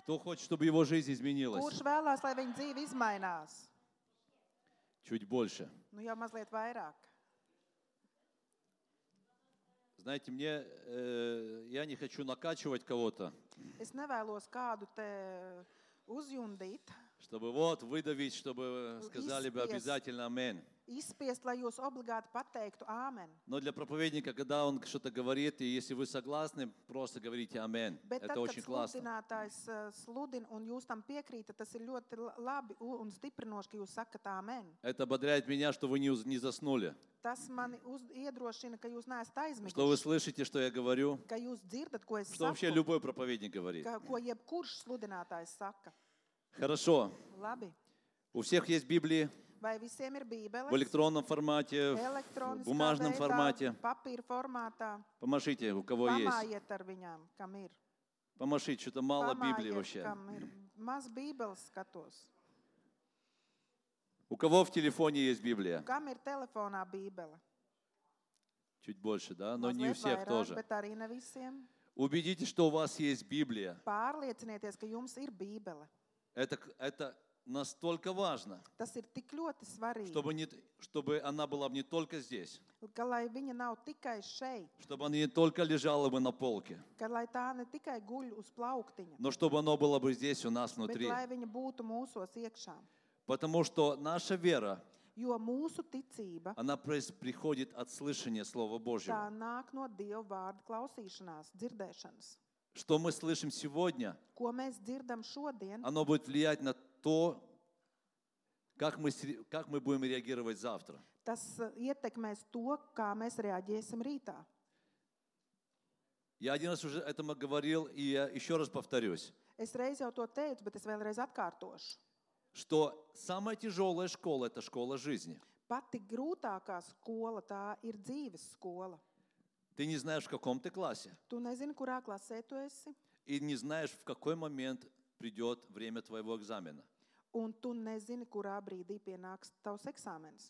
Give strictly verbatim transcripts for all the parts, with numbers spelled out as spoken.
Кто хочет, чтобы его жизнь изменилась? Kurš vēlās, lai viņa dzīve izmainās? Чуть больше. Nu jau mazliet vairāk. Знаете, мне, э, я не хочу накачивать кого-то, Es nevēlos kādu te uzjundīt, чтобы вот выдавить, чтобы сказали бы Изпес. обязательно аминь. izspiest, lai jūs obligāti pateiktu āmen. Но для проповедника, когда он что-то говорит, и если вы согласны, просто говорите аминь. Bet Это tad, kad очень классно. sludinātājs uh, sludina un jūs tam piekrītat, tas ir ļoti la- labi u- un stiprinoši, ka jūs sakat āmen. Это ободряет меня, что вы не, уз- не заснули. Tas mani uz, iedrošina, ka jūs neesat Что вы aizmiguši, слышите, что я говорю. ka jūs dzirdat, ko es Что вообще saku, любой проповедник говорит. ka, ko jebkurš sludinātājs saka. Хорошо. Labi. У всех есть Библии Vai visiem ir bībeles? в электронном формате, в Elektroniskā бумажном veidā, формате. papīra formātā. Помашите, у кого есть. Pamājiet ar viņām, kam ir. Помашите, что-то мало Библии Pamājiet, вообще. kam ir maz bībeles skatos. У кого в телефоне есть Библия? Kam ir telefonā bībele? Чуть больше, да? Но не у Mazliet всех vairāk, тоже. bet arī ne visiem. Убедитесь, что у вас есть Библия. Pārliecinieties, ka jums ir bībele. Это, это настолько важно, Tas ir tik ļoti svarīgi, чтобы, не, чтобы она была бы не только здесь, ka lai viņa nav tikai šeit, чтобы она не только lежала бы на полке, ka lai tā ne tikai guļ uz plauktiņa, но чтобы оно было бы здесь у нас bet внутри. lai viņa būtu mūsos iekšā. Потому что наша вера, Jo mūsu ticība, она прис- приходит от слышания Слова tā Божьего. nāk no Dieva vārda klausīšanās, dzirdēšanas. Что мы слышим сегодня, Ko mēs dzirdam šodien, оно будет влиять на то, как мы, с- как мы будем реагировать завтра. tas uh, ietekmēs to, kā mēs reaģēsim rītā. Я один раз уже этому говорил, и я еще раз повторюсь, Es reiz jau to teicu, bet es vēlreiz atkārtošu. что самая тяжелая школа – это школа жизни. Pati grūtākā skola, tā ir dzīves skola. Ты не знаешь, в каком ты классе, Tu nezini, kurā klasē tu esi, и не знаешь, в какой момент придет время твоего экзамена. un tu nezini, kurā brīdī pienāks tavs eksāmens.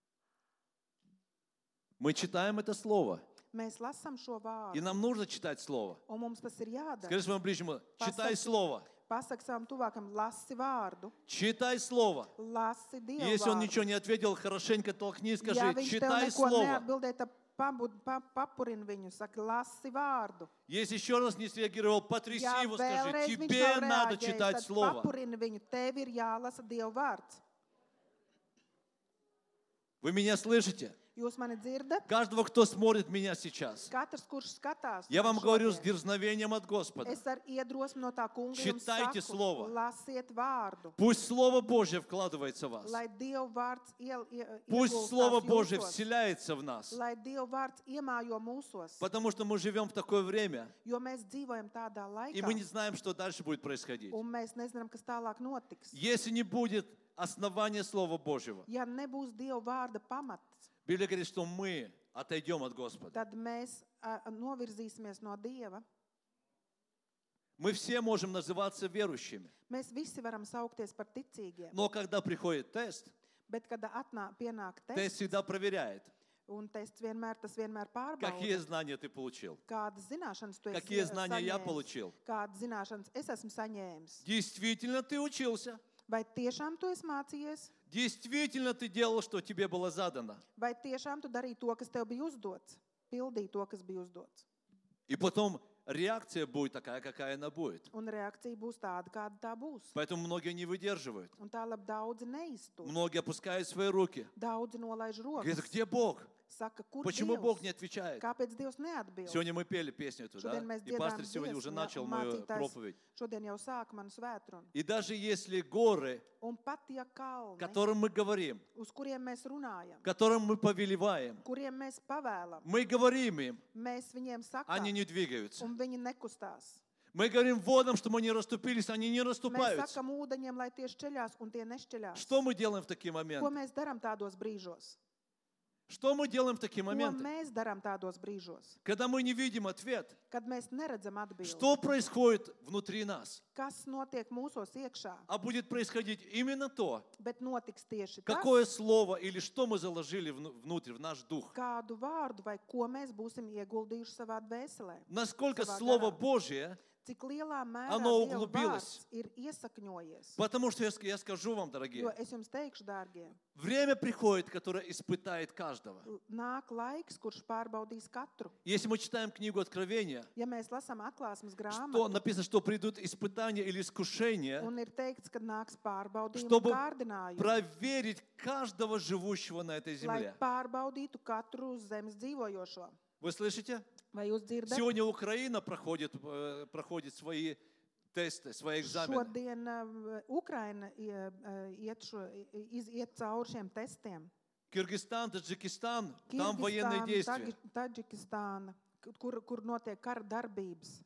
Мы читаем это слово, Mēs lasām šo и vārdu, нам нужно читать слово. un mums tas ir jādara. Скажи своему ближнему, читай Pasaki- слово, Pasaki savam tuvākam, lasi vārdu, читай слово. lasi Dievu Если он vārdu. ничего не ответил, хорошенько толкни и скажи, Ja viņš tev читай neko слово. neatbildēja, tad pabud- pa- papurini viņu, saka, lasi vārdu. Если еще раз не среагировал, потряси Ja его, скажи, vēlreiz viņš тебе nav надо reaģējis, читать tad слово. papurini viņu, tev ir jālasa Dieva vārds. Вы меня слышите? Jūs mani dzirdat? Каждого, кто смотрит меня сейчас. Katrs, kurš skatās, Я вам man говорю с šodien, дерзновением от Господа. es ar iedrosmu no tā kunga jums Читайте saku, слово. lasiet vārdu, Пусть Слово Божье вкладывается в вас. lai Dieva vārds iel, ie- Пусть iegulstās Слово Божье jūsos, вселяется в нас. lai Dieva vārds iemājo mūsos, Потому что мы живем в такое время, jo mēs dzīvojam tādā и мы не laikā, знаем, что дальше будет происходить. un mēs nezinām, kas tālāk notiks. Если не будет основания Слова Божьего, Ja nebūs Dieva vārda pamats, Библия говорит, что мы отойдем от Господа. tad mēs a, novirzīsimies no Dieva. Мы все можем называться верующими. Mēs visi varam saukties par ticīgiem, Но когда приходит тест, bet, kad atnāk, pienāk тест tests, всегда проверяет, un tests vienmēr, tas vienmēr какие pārbauda, знания ты получил, kādas zināšanas tu esi какие знания я saņēmis, получил. kādas zināšanas es esmu saņēmis. Действительно ты учился, Vai tiešām tu esi mācījies? действительно ты делал, что тебе было задано. Vai tiešām tu darīji to, kas tev bija uzdots? Pildīji to, kas bija uzdots. И потом реакция будет такая, какая она будет. Un reakcija būs tāda, kāda tā būs. Поэтому многие не выдерживают. Un tālāk daudzi neiztur. Многие опускают свои руки. Daudzi nolaiž Говорят, rokas. где Бог? Saka, kur Почему Бог Dievs? не отвечает? Kāpēc Dievs neatbild? Сегодня мы пели песню эту, да? Šodien mēs И пастор dziedājam сегодня уже dziesmu, начал un мою mācītājs проповедь. šodien jau sāk manu svētrunu. И даже если горы, Un pat ja kalni, которым мы говорим, uz kuriem mēs runājam, которым мы повелеваем, kuriem mēs pavēlam, мы говорим им, mēs viņiem они sakām, не двигаются. un viņi nekustās. Мы говорим водам, чтобы они расступились, они не Mēs расступаются. sakam ūdeņiem, lai tie šķeļās, un tie nešķeļās. Что мы делаем в такие Ko моменты? mēs darām tādos brīžos? Что мы делаем в такие Ko моменты? mēs darām tādos brīžos? Когда мы не видим ответ, Kad mēs neredzam atbildi. что происходит внутри нас? Kas notiek mūsos iekšā? А будет происходить именно то, Bet notiks tieši tas, какое слово или что мы заложили вну- внутрь, в наш дух. kādu vārdu vai ko mēs būsim ieguldījuši savā dvēselē. Насколько Savā Слово garā. Божье Cik lielā mērā Оно Dieva углубилось. vārds ir iesakņojies. Потому что я, ск- я скажу вам, Jo дорогие, es jums teikšu, dārgie, время приходит, которое испытает каждого. nāk laiks, kurš pārbaudīs katru. Если мы читаем книгу Откровения, Ja mēs lasām atklāsmes что grāmatu, написано, что придут испытания или искушения, un ir teikts, ka nāks pārbaudījumi un чтобы kārdinājumi, проверить каждого живущего на этой lai земле. pārbaudītu katru uz zemes dzīvojošo. Вы слышите? Vai jūs dzirdat? Сегодня Украина проходит, э, проходит свои тесты, свои экзамены. Šodien uh, Ukraina uh, iet, šo, iz, iet cauri šiem testiem. Киргизстан, Таджикистан, там военные Kirgistāna, действия. Tagi- Taģikistāna, kur, kur notiek kara darbības.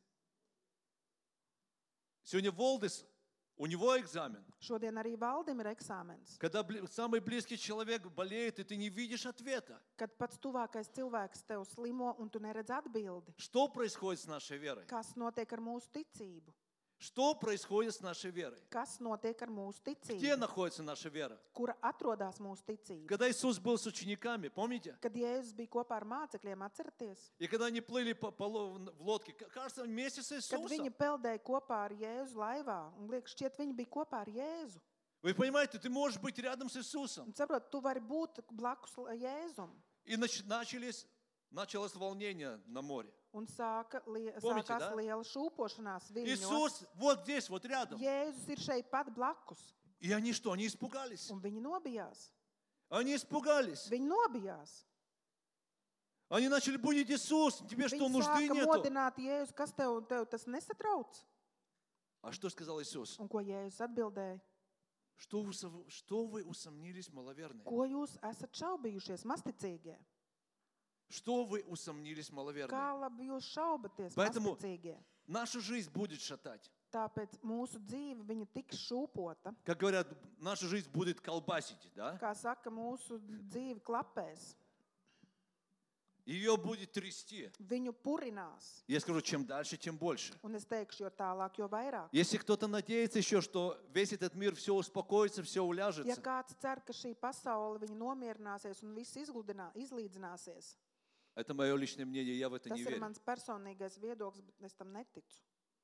Сегодня Волдис, у него экзамен. Šodien arī valdim ir eksāmens. Когда бли- самый близкий человек болеет, и ты не видишь ответа. Kad pats tuvākais cilvēks tev slimo un tu neredz atbildi, Что происходит с нашей верой? kas notiek ar mūsu ticību? Что происходит с нашей верой? Kas notiek ar mūsu Где ticību? находится наша вера? Kur atrodas mūsu ticība? Когда Иисус был с учениками, помните? Kad Jēzus bija kopā ar mācekļiem, atcerieties, И когда они плыли по, по ло- в лодке, к- кажется, вместе с kad viņi Иисусом. peldēja kopā ar Jēzu laivā, un liekas, šķiet, viņi bija kopā ar Jēzu. Вы понимаете, ты можешь быть рядом с Иисусом. Un saprot, tu vari būt blakus Jēzum. И нач- начались, началось волнение на море. Un sāka, li, Помните, sākās да? liela šūpošanās viļņos. Иисус вот здесь, вот рядом. Jēzus ir šeit pat blakus, И они что? Они испугались. un viņi nobijās. Они испугались. Viņi nobijās. Они начали будить Иисус. Тебе что, Viņi нужды sāka нету? modināt Jēzu, kas tev, tev tas nesatrauc? А что сказал Иисус? Un ko Jēzus atbildēja? Что вы, сов- что вы усомнились, маловерные? Ko jūs esat šaubījušies, masticīgie? Что вы усомнились, маловерные? Kā labi jūs šaubaties, Поэтому- masticīgie? Наша жизнь будет шатать. Tāpēc mūsu dzīve, viņa tiks šūpota. Как говорят, наша жизнь будет колбасить, да? Kā saka, mūsu dzīve klapēs. Ее будет трясти. Viņu purinās. Я скажу, чем дальше, тем больше. Un es teikšu, jo tālāk, jo vairāk. Если кто-то надеется еще, что весь этот мир все успокоится, все Ja уляжется, kāds cer, ka šī pasaule viņa nomierināsies un viss izgludinā, izlīdzināsies, это мое личное мнение, я в это tas не ir верю. mans personīgais viedoklis, bet es tam neticu.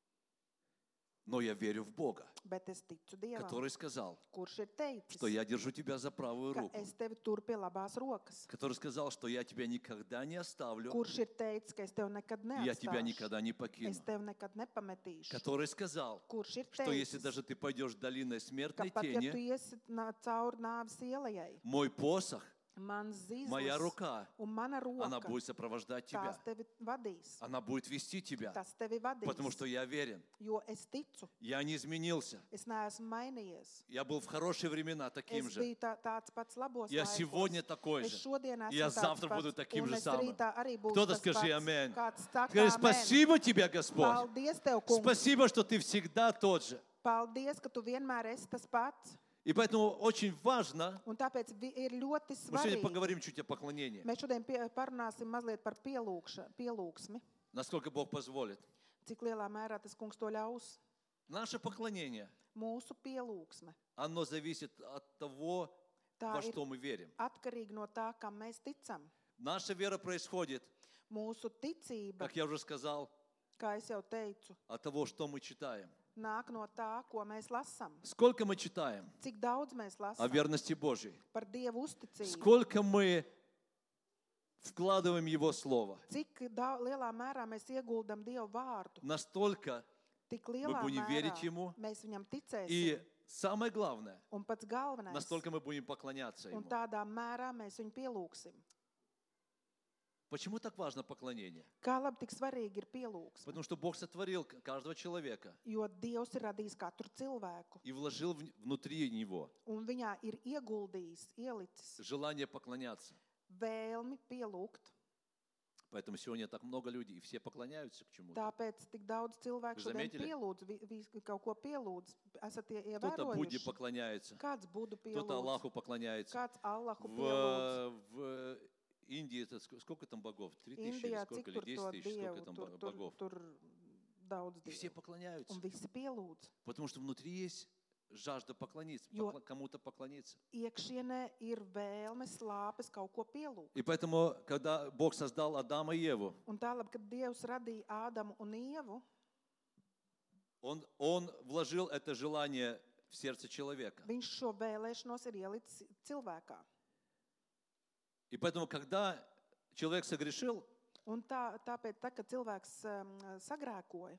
Но я верю в Бога, Bet es ticu Dievam, который сказал, kurš ir teicis, что я держу тебя за правую ka руку, es tevi turu pie labās rokas. который сказал, что я тебя никогда не оставлю, Kurš ir teicis, ka es tevi nekad и я тебя neatstāšu, никогда не es покину. tevi nekad nepametīšu. Который сказал, Kurš ir что если teicis, даже ты пойдешь dolиной ka смертной pat ja tu тени, iesi nā- cauri nāves ielai, мой посох, mans моя zīles рука, un mana она roka, будет сопровождать тебя. tās tevi vadīs. Она будет вести тебя, Tas tevi vadīs, потому что я верен. jo es ticu, Я не изменился. es neesmu mainījies. Я был в хорошие времена таким Es же. biju tā, tāds pats labos Я laikos. сегодня такой Es же. šodien esmu И я tāds завтра pats, буду таким un же es самым. rītā arī būšu Кто-то tas скажи pats. аминь. Kāds saka Скажи, amen. спасибо тебе, Господь. Paldies tev, kungs. Спасибо, что ты всегда тот же. Paldies, ka tu vienmēr esi tas pats. И поэтому очень важно, Un tāpēc vi- ir ļoti мы сегодня svarīgi. поговорим чуть о поклонении. Mēs šodien pie, parunāsim mazliet par pielūgša, pielūgsmi. Насколько Бог позволит. Cik lielā mērā tas kungs to ļaus? Наше поклонение, Mūsu pielūgsme. оно зависит от того, Tā во ir что мы верим. atkarīga no tā, kam mēs ticam. Наша вера происходит, Mūsu ticība, как я уже сказал, kā es jau teicu, от того, что мы читаем. nāk no tā, ko mēs lasām. Сколько мы читаем Cik daudz mēs о lasām верности Божьей. par Dievu uzticību. Сколько мы вкладываем Его Слово. Cik da, lielā mērā mēs ieguldam Dievu vārdu. Настолько, Tik lielā будем mērā верить Ему. mēs viņam ticēsim. и самое главное, Un pats galvenais, настолько мы будем поклоняться un Ему. tādā mērā mēs viņu pielūgsim. Почему так важно поклонение? Kā labi tik svarīgi ir pielūgsme? Потому что Бог сотворил каждого человека Jo Dievs ir radījis katru cilvēku. и вложил в- внутри него Un viņā ir ieguldījis, ielicis желание поклоняться. vēlmi pielūgt. Поэтому сегодня так много людей, и все поклоняются к чему-то. Tāpēc tik daudz cilvēku Jūs šodien zametili? pielūdz, vi, vi, kaut ko pielūdz. Esat ie- Кто-то Будде ievērojuši? поклоняется, Kāds Budu кто-то pielūdz? Аллаху поклоняется. Kāds Allahu pielūdz? В, в Индии это ск- сколько там богов? Три тысячи или Indijā сколько? cik Или tur to десять тысяч? Сколько dievu, там tur, бо- tur, богов? tur daudz И все dievu. поклоняются. Un visi pielūdz. Потому что внутри есть жажда поклониться, Jo- покла- кому-то поклониться. Iekšienē ir vēlme slāpes kaut ko pielūgt. И поэтому, когда Бог создал Адама и Еву, Un tālāk, kad Dievs radīja Ādamu un Ievu, Он, он вложил это желание в сердце человека. Viņš šo vēlēšanos ir ielicis cilvēkā. И поэтому, когда человек согрешил, Un tā, tāpēc, tā, kad cilvēks um, sagrēkoja,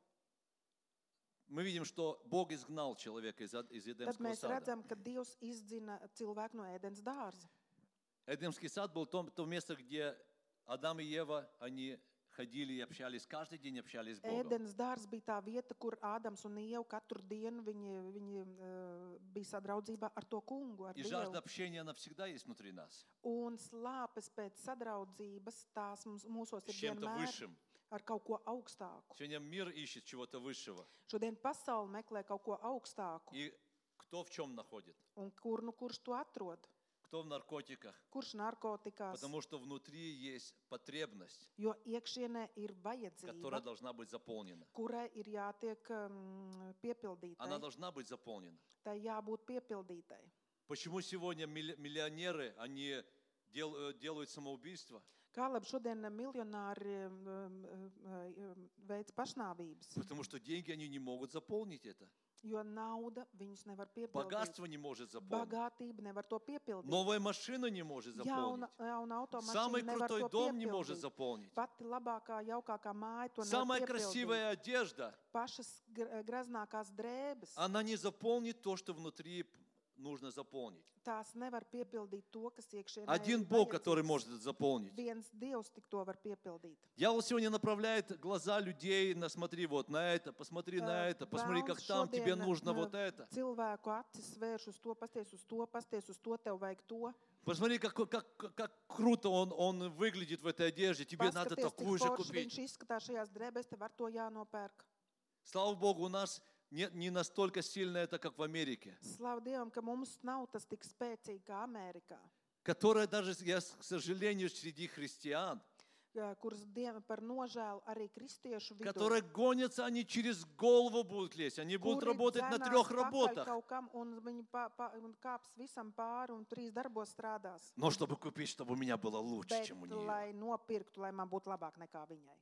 мы видим, что Бог изгнал человека из, из tad Эдемского mēs сада. redzam, ka Dievs izdzina cilvēku no ēdens dārza. Эдемский сад был то, то место, где Адам и Ева, они ходили и общались, каждый день общались с Богом. Ēdens dārzs bija tā vieta, kur Ādams un Ieva katru dienu viņi, viņi uh, bija sadraudzībā ar to kungu, ar И жажда Dievu. общения, она всегда есть внутри нас. Un slāpes pēc sadraudzības, tās mums, mūsos С ir чем-то vienmēr высшим. ar kaut ko augstāku. Сегодня мир ищет чего-то высшего. Šodien pasaule meklē kaut ko augstāku. И кто в чем находит? Un kur nu kurš to atrod? Кто в наркотиках? Kurš narkotikās? Потому что внутри есть потребность, Jo iekšienē ir которая vajadzība, должна быть заполнена. kurai ir jātiek um, piepildītai. Она должна быть заполнена. Tai jābūt piepildītai. Почему сегодня милли- миллионеры, они дел- э, делают самоубийство? Kā labi šodien miljonāri um, um, um, veic pašnāvības, Потому что деньги они не могут заполнить это. jo nauda viņus nevar piepildīt. Богатство не может заполнить. Bagātība nevar to piepildīt. Новая машина не может Jauna, заполнить. jauna Самый automašīna nevar крутой to дом не может piepildīt. заполнить. Pati labākā, jaukākā māja to nevar Самая piepildīt. красивая одежда, Pašas gr- graznākās drēbes, она не заполнит то, что внутри нужно заполнить. tās nevar piepildīt to, kas iekšienē Один ir Бог, который vajadzīgs. может это заполнить. Viens Dievs tik to var piepildīt. Дьявол сегодня направляет глаза людей на смотри вот на это, посмотри на это, посмотри, как Vēlns там тебе šodien, нужно uh, вот это. Cilvēku acis vērš uz to, pasties uz to, pasties uz to, tev vajag to. Посмотри, как, как, как круто он, он выглядит в этой одежде, тебе надо Paskaties, такую cik же forši купить. viņš izskatās šajās drēbēs, tev ar to jānopērk. Слава Богу, у нас не, не настолько сильно это, как в Америке, Slavu Dievam, ka mums nav tas tik spēcīgi kā Amerikā, которая даже, я, к сожалению, среди христиан, jā, kuras diem, par nožēlu arī kristiešu vidū. которые гонятся, они через голову будут лезть, они будут kuri работать на dzenās трех pakaļ работах. kaut kam, un viņi pa, pa, un kāps visam pāri un trīs darbos strādās. Но чтобы купить, чтобы у меня было лучше, Bet, чем у нее. lai nopirktu, lai man būtu labāk nekā viņai.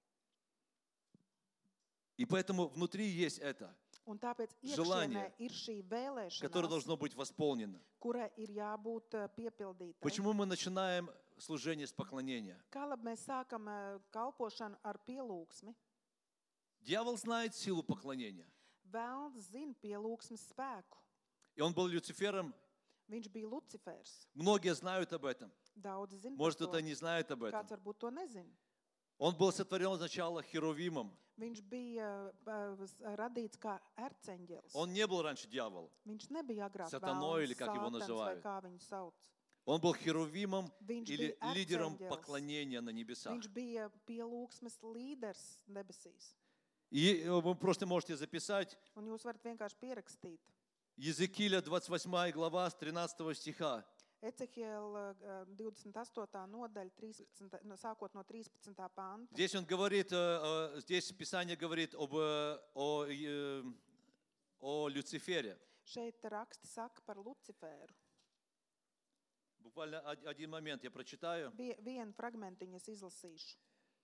И поэтому внутри есть это, Un tāpēc iekšienē Желание, ir šī которое vēlēšanās, должно быть восполнено. kurai ir jābūt eh, piepildītai. Почему мы начинаем служение с поклонения? Kā labi mēs sākam eh, kalpošanu ar pielūgsmi? Дьявол знает силу поклонения. Velns zina pielūgsmes spēku. И он был Люцифером. Viņš bija Lucifers. Многие знают об этом. Daudzi zina Может, par to. кто-то не знает об этом. Kāds varbūt to nezina. Он был сотворен сначала херувимом. Viņš bija uh, radīts kā erceņģelis. Он не был раньше дьявол. Viņš nebija agrāk Сатаной, velns, или как его sātans, vai называют. kā viņu sauc. Он был херувимом Viņš или bija лидером erceņģelis. поклонения на небесах. Viņš bija pielūgsmes līderis debesīs. И вы просто можете записать Un jūs varat vienkārši pierakstīt. Езекииля двадцать восьмая глава с тринадцатого стиха. Ecehiela uh, divdesmit astotā nodaļa, trīspadsmitā no, sākot no trīspadsmitā panta. Здесь он говорит, э, э, здесь Писание говорит об, э, о, э, о Люцифере. Šeit raksti saka par Luciferu. Буквально од- один момент я прочитаю. Vie- Vienu fragmentiņu es izlasīšu.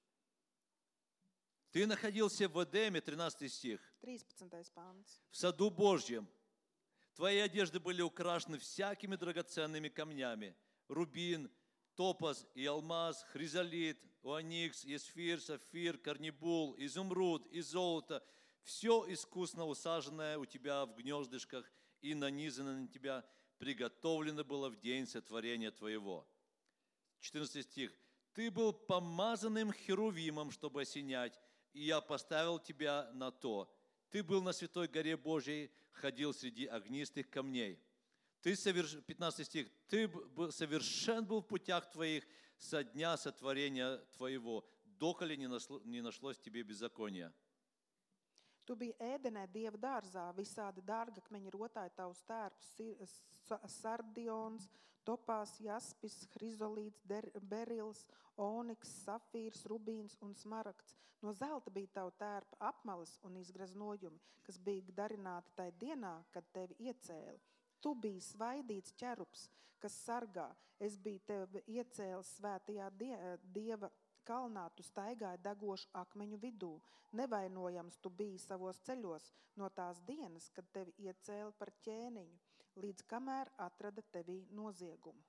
Ты находился в Эдеме, тринадцатый стих, trīspadsmitais pants. в саду Божьем. Твои одежды были украшены всякими драгоценными камнями. Рубин, топаз и алмаз, хризолит, оникс, ясфир, сафир, карнибул, изумруд и золото. Все искусно усаженное у тебя в гнездышках и нанизано на тебя, приготовлено было в день сотворения твоего. четырнадцатый стих. Ты был помазанным херувимом, чтобы осенять, и я поставил тебя на то. Ты был на святой горе Божьей, ходил среди огнистых камней. Ты соверш... пятнадцатый стих. Ты был, совершен был в путях твоих со дня сотворения твоего, доколе не, нашло, не нашлось тебе беззакония. Tu biji ēdenē Dieva dārzā, visādi dārgakmeņi rotāja tavus tērpus, si- sa- sardions, topās, jaspis, hrizolīts, der- berils, oniks, safīrs, rubīns un smaragds. No zelta bija tavu tērpa apmalas un izgraznojumi, kas bija darināti tai dienā, kad tevi iecēla. Tu biji svaidīts ķerups, kas sargā. Es biju tevi iecēlis svētajā die- Dieva kalnā, tu staigāji degošu akmeņu vidū. Nevainojams tu biji savos ceļos no tās dienas, kad tevi iecēla par ķēniņu, līdz kamēr atrada tevī noziegumu.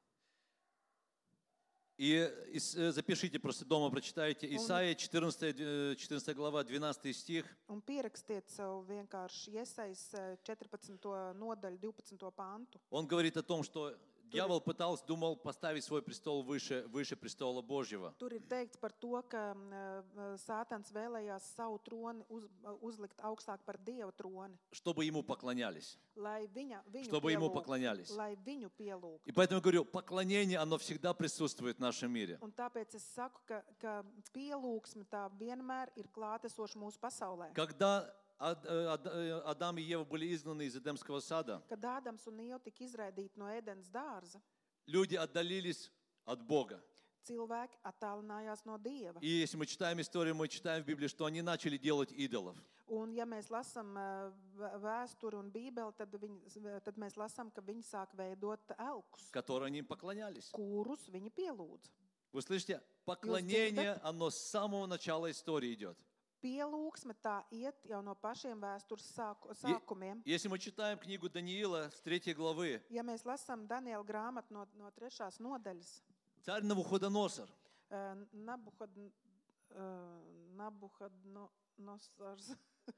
И и запишите, просто дома прочитайте. Исайя четырнадцатая, четырнадцатая глава, двенадцатый стих. Un pierakstiet sev vienkārši Iesajas četrpadsmito nodaļu, divpadsmito pantu. Он говорит о том, что дьявол пытался, думал поставить свой престол выше, выше престола Божьего. Tur ir teikts par to, ka uh, Sātans vēlējās savu troni uz, uzlikt augstāk par Dieva troni, Чтобы ему поклонялись. lai viņa, viņu Чтобы ему pielūgtu, поклонялись. lai viņu pielūgtu. И поэтому я говорю, поклонение, оно всегда присутствует в нашем мире. Un tāpēc es saku, ka, ka pielūgsme tā vienmēr ir klātesoša mūsu pasaulē. Когда Ад- Ад- Адам и Ева были изгнаны из Эдемского сада, Kad Ādams un Ieva tika izraidīti no Ēdenes dārza, люди отдалились от Бога. cilvēki attālinājās no Dieva. И если мы читаем историю, мы читаем в Библии, что они начали делать идолов. Un ja mēs lasām uh, vē- vēsturi un Bībeli, tad, viņi, tad mēs lasām, ka viņi sāk veidot elkus, Которые они им поклонялись. kurus viņi pielūdz. Вы слышите? Поклонение, оно с самого начала истории идет. Pielūgsme tā iet jau no pašiem vēstures sāku, sākumiem. Если мы читаем книгу Даниила с третьей главы, Ja mēs lasām Daniela grāmatu no, no trešās nodaļas, царь Навуходоносор, uh, Nabuhad, uh, Nabuhadnosars,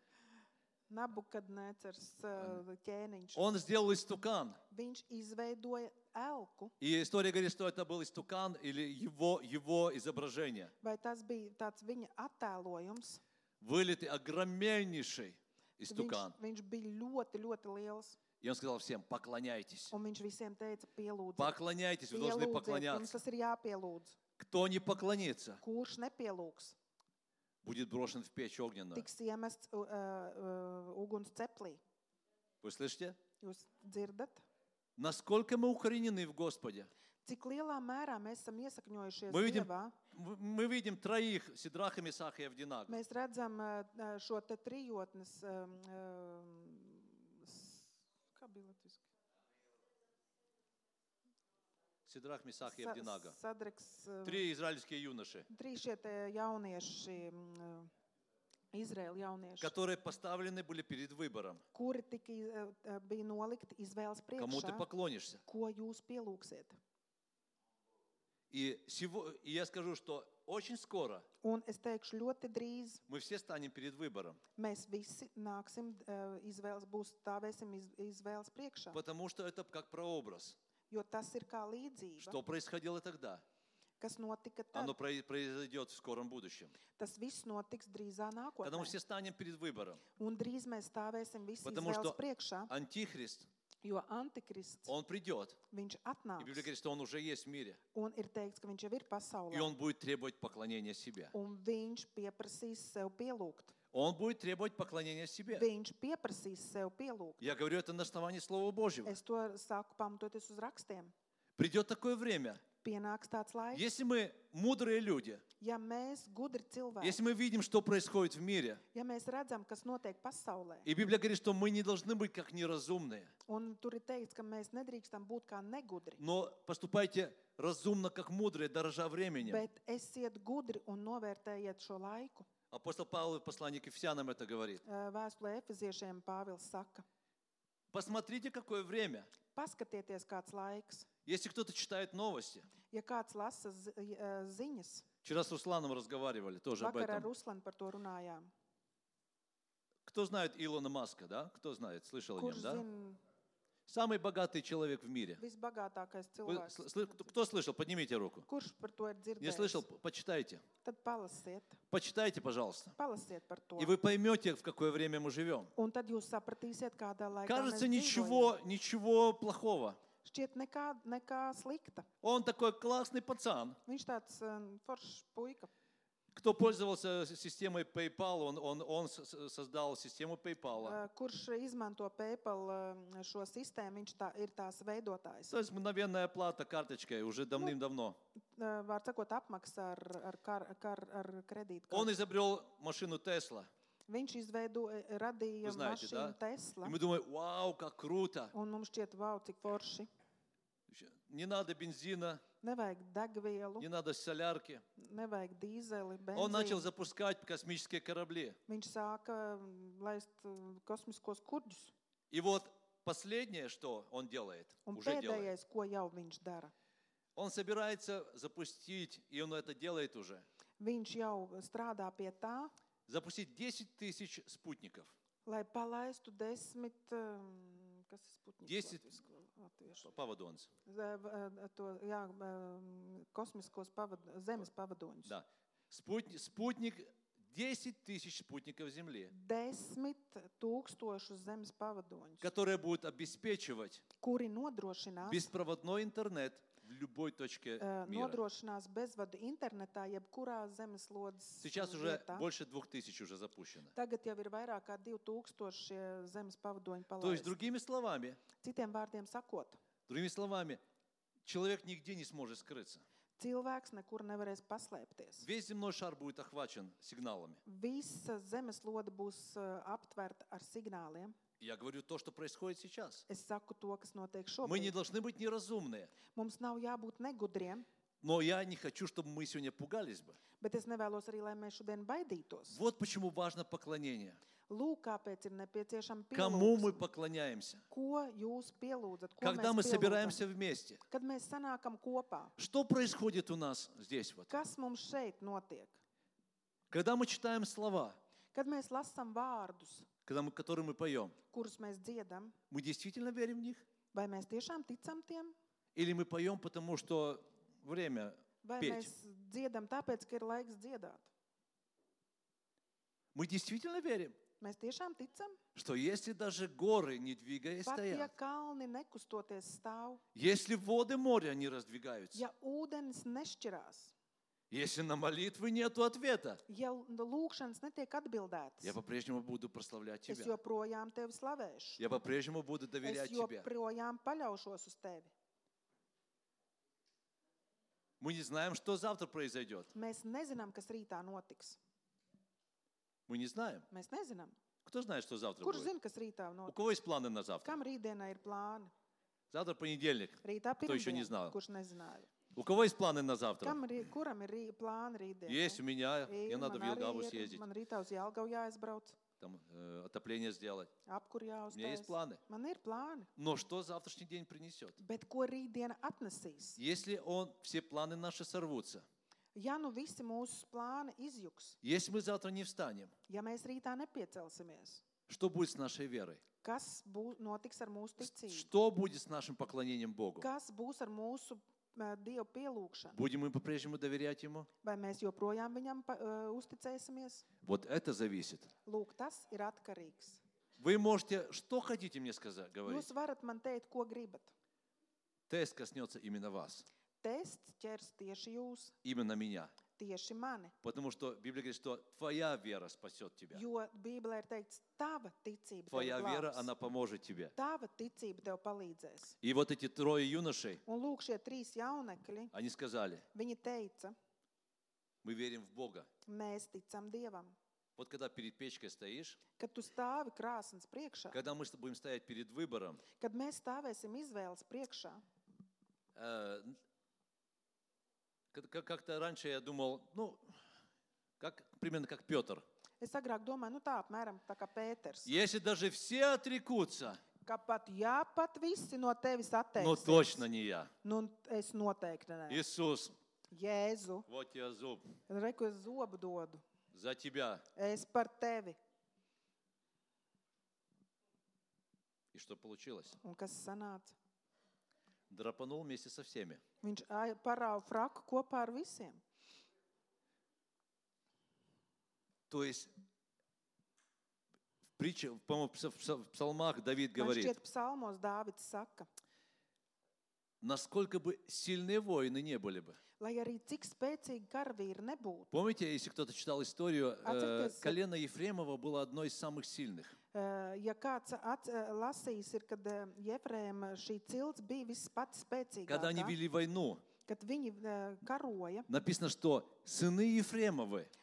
Nabukadnecars uh, ķēniņš, он сделал истукан. viņš izveidoja elku. И история говорит, что это был истукан или его, его изображение. Vai tas bija tāds viņa attēlojums? Вылитый, огромнейший Viņš, истукан. viņš bija ļoti, ļoti liels. И он сказал всем, поклоняйтесь. Un viņš visiem teica, pielūdziet. Поклоняйтесь, вы должны Pielūdziet, jums поклоняться. tas ir jāpielūdz. Кто не поклонится, Kurš nepielūgs, будет брошен в печь огненную. tiks iemests uh, uh, uguns ceplī. Вы слышите? Jūs dzirdat? Насколько мы укоренены в Господе. Cik lielā mērā mēs esam iesakņojušies Мы видим, Dievā? мы видим троих, Сидраха, Месаха и Авдинага. Mēs redzam uh, šo te trijotnes, um, um, s- kā bija latviski? Сидрах, Месах и Sa- Авдинага. Sadreks, uh, Три израильские юноши, trīs šie te jaunieši, uh, Izraēla jaunieši, которые поставлены были перед выбором. kuri tika, uh, uh, bija nolikti izvēles Кому ты priekšā, поклонишься? ko jūs pielūgsiet. И, сего, и я скажу, что очень скоро Un es teikšu, ļoti drīz мы все станем перед выбором. mēs visi nāksim, uh, izvēles, būs stāvēsim iz, izvēles priekšā, Потому что это как прообраз. jo tas ir kā līdzība, Что происходило тогда? kas notika Оно tad. про- произойдет в скором будущем. Tas viss notiks drīzā Когда мы nākotnē. все станем перед выбором. Un drīz mēs stāvēsim visi Потому izvēles что priekšā, Антихрист, jo antikrists, он придет. viņš И Библия atnāks. говорит, что он уже есть в мире. Un ir teikts, ka viņš jau ir И pasaulē. он будет требовать поклонения себе. Un viņš pieprasīs sev pielūgt. Он будет требовать поклонения себе. Viņš pieprasīs sev pielūgt. Я говорю это на основании Слова Божьего. Es to sāku pamatoties uz rakstiem. Придет такое время, Pienāks tāds laiks, если мы mудрые люди, ja mēs gudri cilvēki, если мы видим, что происходит в мире, ja mēs redzam, kas notiek pasaulē, и Библия говорит, что мы не должны быть как неразумные, un tur ir teikts, ka mēs nedrīkstam būt kā negudri, но поступайте разумно, как мудрые, дорожа временем. bet esiet gudri un novērtējiet šo laiku. Апостол Павел в послании к Ефесянам это говорит. Eh, Vēstulē Efeziešiem Pāvils saka, Посмотрите, какое время. paskatieties, kāds laiks. Если кто-то читает новости, Ja kāds lasa zi- eh, ziņas, вчера с Русланом разговаривали тоже об vakar ar этом. Ruslanu par to runājām. Кто знает Илона Маска, да? Кто знает? Слышал о Kurš нем, да? zina Самый богатый человек в мире. visbagātākais Вы cilvēks? сл- сл- кто слышал? Поднимите руку. Kurš par to ir Не слышал? dzirdējis? Почитайте. Tad palasiet, Почитайте, пожалуйста. palasiet par to. И вы поймете, в какое время мы живем. Un tad jūs sapratīsiet, kādā laikā mēs Кажется, dzīvojam. ничего, ничего плохого. Šķiet nekā, nekā slikta. Он такой классный пацан. Viņš tāds um, foršs puika. Кто пользовался системой PayPal, он, он, он с- с- создал систему PayPal. Uh, kurš izmanto PayPal um, šo sistēmu, viņš tā, ir tās veidotājs. То есть мгновенная оплата карточкой уже давным-давно. Uh, Var sakot, apmaksā ar, ar, kar, kar, ar kredītkarti. Он изобрел машину Tesla. Viņš izveido, radīja Вы знаете, mašīnu да? Tesla. И мы думаем, вау, как круто. Un mums šķiet, wow, cik forši. Не надо бензина, nevajag degvielu, не надо солярки. nevajag dīzeli, Он начал benzīnu. запускать космические корабли. Viņš sāka mm, laist uh, kosmiskos kuģus. И вот последнее, что он делает, Un уже делает. pēdējais, ko jau viņš dara, Он собирается запустить, и он это делает уже, viņš jau strādā pie tā, запустить десять тысяч спутников. lai palaistu desmit, um, kas ir sputniks Desmit- latviski, latviešu? Павадонс. Z- v- to, jā, um, kosmiskos pavad, zemes pavadoņus. Да. Спутник, спутник, десять тысяч спутников Земли, Desmit tūkstošus zemes pavadoņus, которые будут обеспечивать kuri nodrošinās, беспроводной интернет в любой точке uh, мира. nodrošinās bezvadu internetā, jebkurā zemeslodes Сейчас уже vietā. больше двух тысяч уже запущено. Tagad jau ir vairāk kā divi tūkstoši šie zemes pavadoņi То есть, palaisti. другими словами, Citiem vārdiem sakot, другими словами, человек нигде не сможет скрыться. cilvēks nekur nevarēs paslēpties. Весь земной шар будет охвачен сигналами. Visa zemeslode būs uh, aptverta ar signāliem. Я говорю то, что происходит сейчас. Es saku to, kas notiek Мы не šobrīd. должны быть неразумные. Mums nav jābūt negudriem, Но я не хочу, чтобы мы сегодня пугались бы. bet es nevēlos arī, lai mēs šodien baidītos. Вот почему важно поклонение. Lūk, kāpēc ir nepieciešama Кому мы pielūgsme. поклоняемся? Ko jūs pielūdzat? Ko Когда mēs мы pielūdzam? собираемся вместе? Kad mēs sanākam kopā, Что происходит у нас здесь? Вот? kas mums šeit notiek? Когда мы читаем слова, Kad mēs lasām vārdus, когда мы, которые мы поем, kurus mēs dziedam, мы действительно верим в них? vai mēs tiešām ticam tiem, Или мы поем, потому что время vai петь? mēs dziedam tāpēc, ka ir laiks dziedāt? Мы действительно верим, Mēs tiešām ticam, что если даже горы, не двигаясь, pat ja стоят, kalni nekustoties stāv, если воды моря не раздвигаются, ja ūdens nešķirās, если на молитвы нету ответа, ja lūkšanas netiek atbildētas, я по-прежнему буду прославлять es Тебя. joprojām tevi slavēšu. Я по-прежнему буду Es доверять Тебе. joprojām paļaušos uz tevi. Мы не знаем, что завтра произойдет. Mēs nezinām, kas rītā notiks. Мы не знаем. Mēs nezinām. Кто знает, что завтра Kurš будет? zina, kas rītā У notiks? кого есть планы на завтра? Kam rītdienā ir plāni? Завтра понедельник. Rītā Кто еще не pirmdiena, знал? kurš nezināja. У кого есть планы на завтра? Kam ir, kuram ir rī- plāni rītdienā? Есть у меня. Ir, Мне надо в man arī Елгаву ir. съездить. Man rītā uz Jelgavu jāaizbrauc, Там э, отопление сделать. apkur У меня есть jāuztais. планы. Man ir plāni. Но что завтрашний день принесет? Bet ko rītdiena atnesīs? Если он, все планы наши сорвутся, Ja nu visi mūsu plāni izjuks, если мы завтра не встанем, ja mēs rītā nepiecelsimies, что будет с нашей верой? kas būs notiks ar mūsu ticību? Что будет с нашим поклонением Богу? Kas būs ar mūsu uh, Dievu pielūgšanu? Будем мы по-прежнему доверять Ему? Vai mēs joprojām viņam pa- uh, uzticēsimies? Вот это зависит. Lūk, tas ir atkarīgs. Вы можете, что хотите мне сказать, говорить? Jūs varat man teikt, ko gribat. Тест коснется именно вас, Tests ķers tieši jūs, именно меня. tieši mani. Потому что Библия говорит, что твоя вера спасет тебя. Jo Bībelē ir teikts, tava ticība tev Твоя вера, glābs. она поможет тебе. Tava ticība tev palīdzēs. И вот эти трое юношей, Un lūk, šie trīs jaunekļi, они сказали, viņi teica, мы верим в Бога. mēs ticam Dievam. Вот когда перед печкой стоишь, Kad tu stāvi krāsnes priekšā, когда мы будем стоять перед выбором, kad mēs stāvēsim izvēles priekšā, э, как- как- как-то раньше я думал, ну, как, примерно как Петр. es agrāk domāju, nu tā apmēram tā kā Pēters. Если даже все отрекутся, Ka pat, ja pat visi no tevis но atteiksies, точно не я. nu es noteikti nē. Иисус, Jēzu, вот тебе зуб, reku es zobu dodu, за тебя. es par tevi. И что получилось? Un kas sanāca? Драпанул вместе со всеми. Viņš ai- parāva fraku kopā ar visiem. То есть в притче, по-моему, в пса- в псалмах Давид Man говорит, šķiet, psalmos Dāvids saka, насколько бы сильные воины не были бы. lai arī cik spēcīgi karavīri nebūtu. Помните, если кто-то читал историю, э, Atcerieties, колено Ефремова было одно из самых сильных. Eh, Ja kāds at, eh, lasījis, ir, kad eh, Jefrēma šī cilts bija viss pats Когда они spēcīgākā, вели войну, kad viņi eh, karoja, написано, что сыны Ефремовы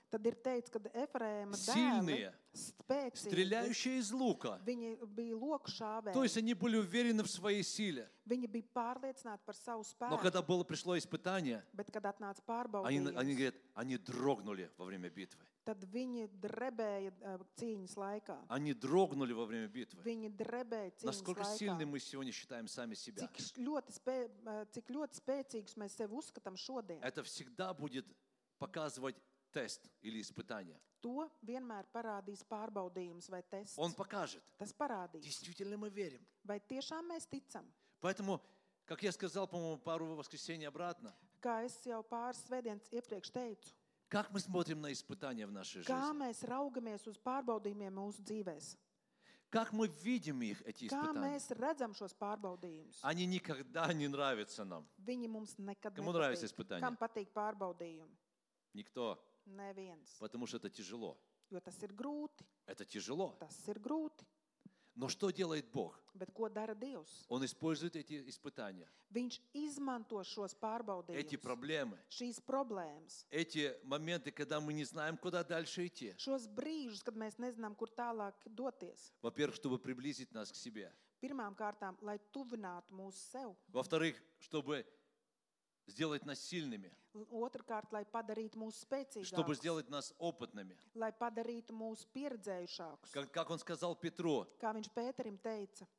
Tad ir teikts, ka Efraima dēli, сильные, spēcīgi, стреляющие из лука. viņi bija loku То есть šāvēji. они были уверены в своей силе. Viņi bija pārliecināti par savu Но spēku, когда было, пришло испытание, bet, kad atnāca они, они pārbaudījums, говорят, они дрогнули во время битвы. tad viņi drebēja uh, cīņas laikā. Они дрогнули во время битвы. Viņi drebēja cīņas Насколько сильны laikā. мы сегодня считаем сами себя. Cik ļoti, spē, uh, cik ļoti spēcīgus mēs sevi uzskatām šodien. Это всегда будет показывать тест или испытание. To vienmēr parādīs pārbaudījums vai tests. Он покажет, Tas parādīs, действительно мы верим. vai tiešām mēs ticam. Поэтому, как я сказал, по-моему, пару воскресений обратно, Kā es jau pāris svētdienas iepriekš teicu, как мы смотрим на испытания в нашей kā жизни? mēs raugamies uz pārbaudījumiem mūsu dzīvēs. Как мы видим их, эти Kā испытания? mēs redzam šos pārbaudījumus. Они никогда не нравятся нам. Viņi mums nekad Кому нравятся nepatīk. испытания? Kam patīk pārbaudījumi? Никто. Neviens. Потому что это тяжело. Jo tas ir grūti. Это тяжело. Tas ir grūti. Но что делает Бог? Bet ko dara Dievs? Он использует эти испытания, Viņš izmanto šos эти pārbaudījumus, проблемы, šīs problēmas, эти моменты, когда мы не знаем, куда дальше идти. šos brīžus, kad mēs nezinām, kur tālāk doties. Во-первых, чтобы приблизить нас к себе. Pirmām kārtām, lai tuvinātu mūs sev. Во-вторых, чтобы сделать нас сильными, Otrkārt, lai padarītu mūs чтобы spēcīgākus, сделать нас опытными. lai padarītu mūs pieredzējušākus. Как, как он сказал Петру, Kā viņš Pēterim teica,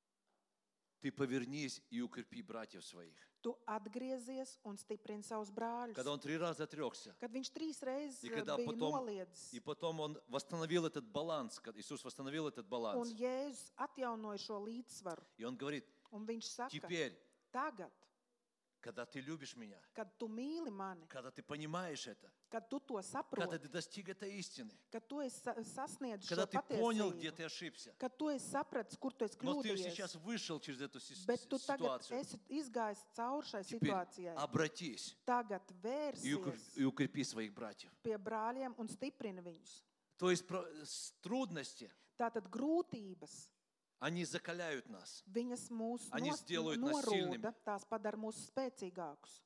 ты повернись и укрепи братьев своих. tu atgriezies un stiprini savus brāļus. Когда он три раза отрекся, Kad viņš trīs reizes И когда bija потом- noliedzis, и потом он восстановил этот баланс, когда Иисус восстановил этот un баланс, Jēzus atjaunoja šo līdzsvaru, и он говорит, un viņš saka, теперь, tagad, когда ты любишь меня, kad tu mīli mani, когда ты понимаешь это, kad tu to когда saproti, ты достиг этой истины, kad tu esi sa- sasniedzis когда šo ты понял, где patiesību, ты ошибся, kad tu esi sapratis, kur tu esi но ты kļūdījies, сейчас вышел через эту си- bet tu tagad ситуацию, esi izgājis cauri šai теперь situācijai. обратись Tagad и укр- vērsies и укрепи своих братьев. pie brāļiem un stiprini viņus. То есть про- с- трудности, Tātad grūtības, они закаляют нас. viņas mūs Они nos- сделают нас сильными. norūda, tās padara mūs spēcīgākus.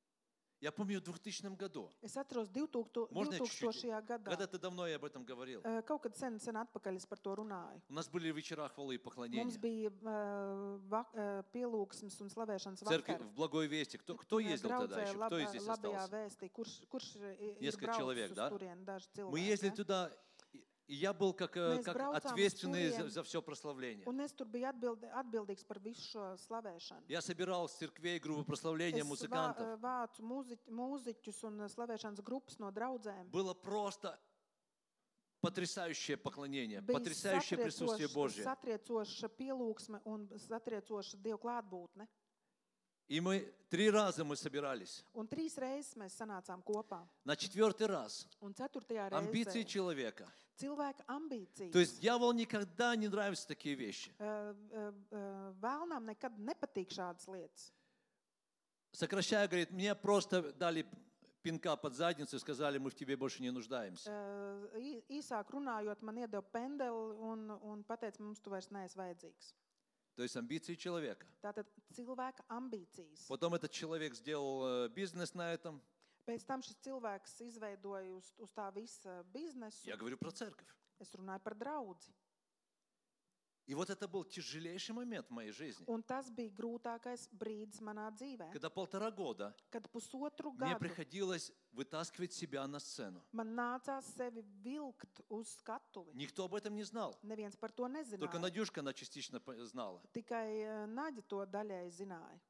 Я помню в двухтысячном году, Es atceros divtūkstošajā Можно я чуть-чуть? divtūkstošajā gadā. когда-то давно я об этом говорил. Eh, Kaut kad sen, sen atpakaļ es par to runāju. У нас были вечера хвалы и Mums поклонения. bija uh, vak, uh, pielūgsmes un slavēšanas Церкви vakar. в Благой Вести. Кто, кто ездил тогда Draudzē еще? lab, Кто из здесь labajā остался? vēstī, kurš, kurš ir Несколько braucis человек, uz да? turieni, daži Мы cilvēki. ездили ja? туда, и- и я был как, э, Мы как брaucām uz ответственный за, turieni. за все прославление. Un es tur biju atbild, atbildīgs par visu šo slavēšanu. Я собирал с церквей группы прославления Es vā, музыкантов. vācu mūziķ, mūziķus un slavēšanas grupas no draudzēm. Было просто потрясающее поклонение, Bija потрясающее присутствие satriecoša, Божье. satriecoša pielūgsme un satriecoša Dieva klātbūtne. И мы три раза мы собирались. Un trīs reizes mēs sanācām kopā. На четвертый раз Un ceturtajā амбиции reizē человека. cilvēka ambīcijas. То есть дьяволу никогда не нравятся такие вещи. Uh, uh, uh, Vēlnām nekad nepatīk šādas lietas. Сокращая, говорит, мне просто дали пинка под задницу и сказали, мы в тебе больше не нуждаемся. Uh, ī- Īsāk runājot, man iedeva pendeli un, un pateica, mums tu vairs neesi vajadzīgs. То есть амбиции человека. Tātad cilvēka ambīcijas. Потом этот человек сделал э, бизнес на этом. Pēc tam šis cilvēks izveidoja uz, uz tā visa biznesu. Я говорю про церковь. Es runāju par draudzi. И вот это был tяжелейший момент в моей жизни. Un tas bija grūtākais brīdis manā dzīvē, Когда полтора года kad pusotru мне gadu приходилось вытаскивать себя на сцену. man nācās sevi vilkt uz skatuvi. Никто об этом не знал. Neviens par to Только nezināja. Надюшка, она частично по- знала. Tikai eh, Naģa to daļai zināja.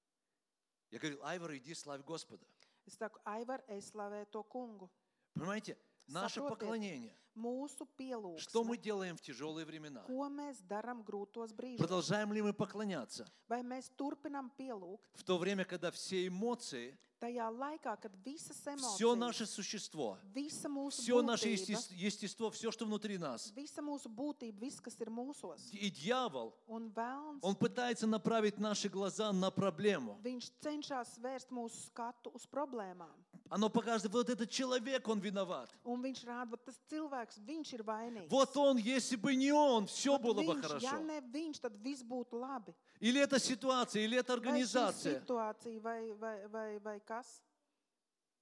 Я говорил, Айвар, иди славь Господа. Es saku, Aivar, es slavē to kungu. Понимаете, наше Saprotiet, поклонение. Mūsu Что мы pielūgsme, делаем в тяжелые времена? ko mēs darām grūtos brīžos. Продолжаем ли мы поклоняться? Vai mēs turpinām pielūgt В то время, когда все эмоции, tajā laikā, kad visas все emocijas, наше существо, visa mūsu все наше būtība, есте- естество, все, что внутри нас, visa mūsu būtība, viss, kas ir mūsos, и дьявол, un vēlns, он пытается направить наши глаза на проблему. viņš cenšas vērst mūsu skatu uz problēmām. Оно показывает, вот этот человек, он виноват. Un viņš rāda, ka tas cilvēks, viņš ir vainīgs. Вот он, если бы не он, все Vat было бы viņš, ja хорошо. ne viņš, tad viss būtu labi. Или эта ситуация, или эта Vai šī организация. situācija, vai, vai, vai, vai kas?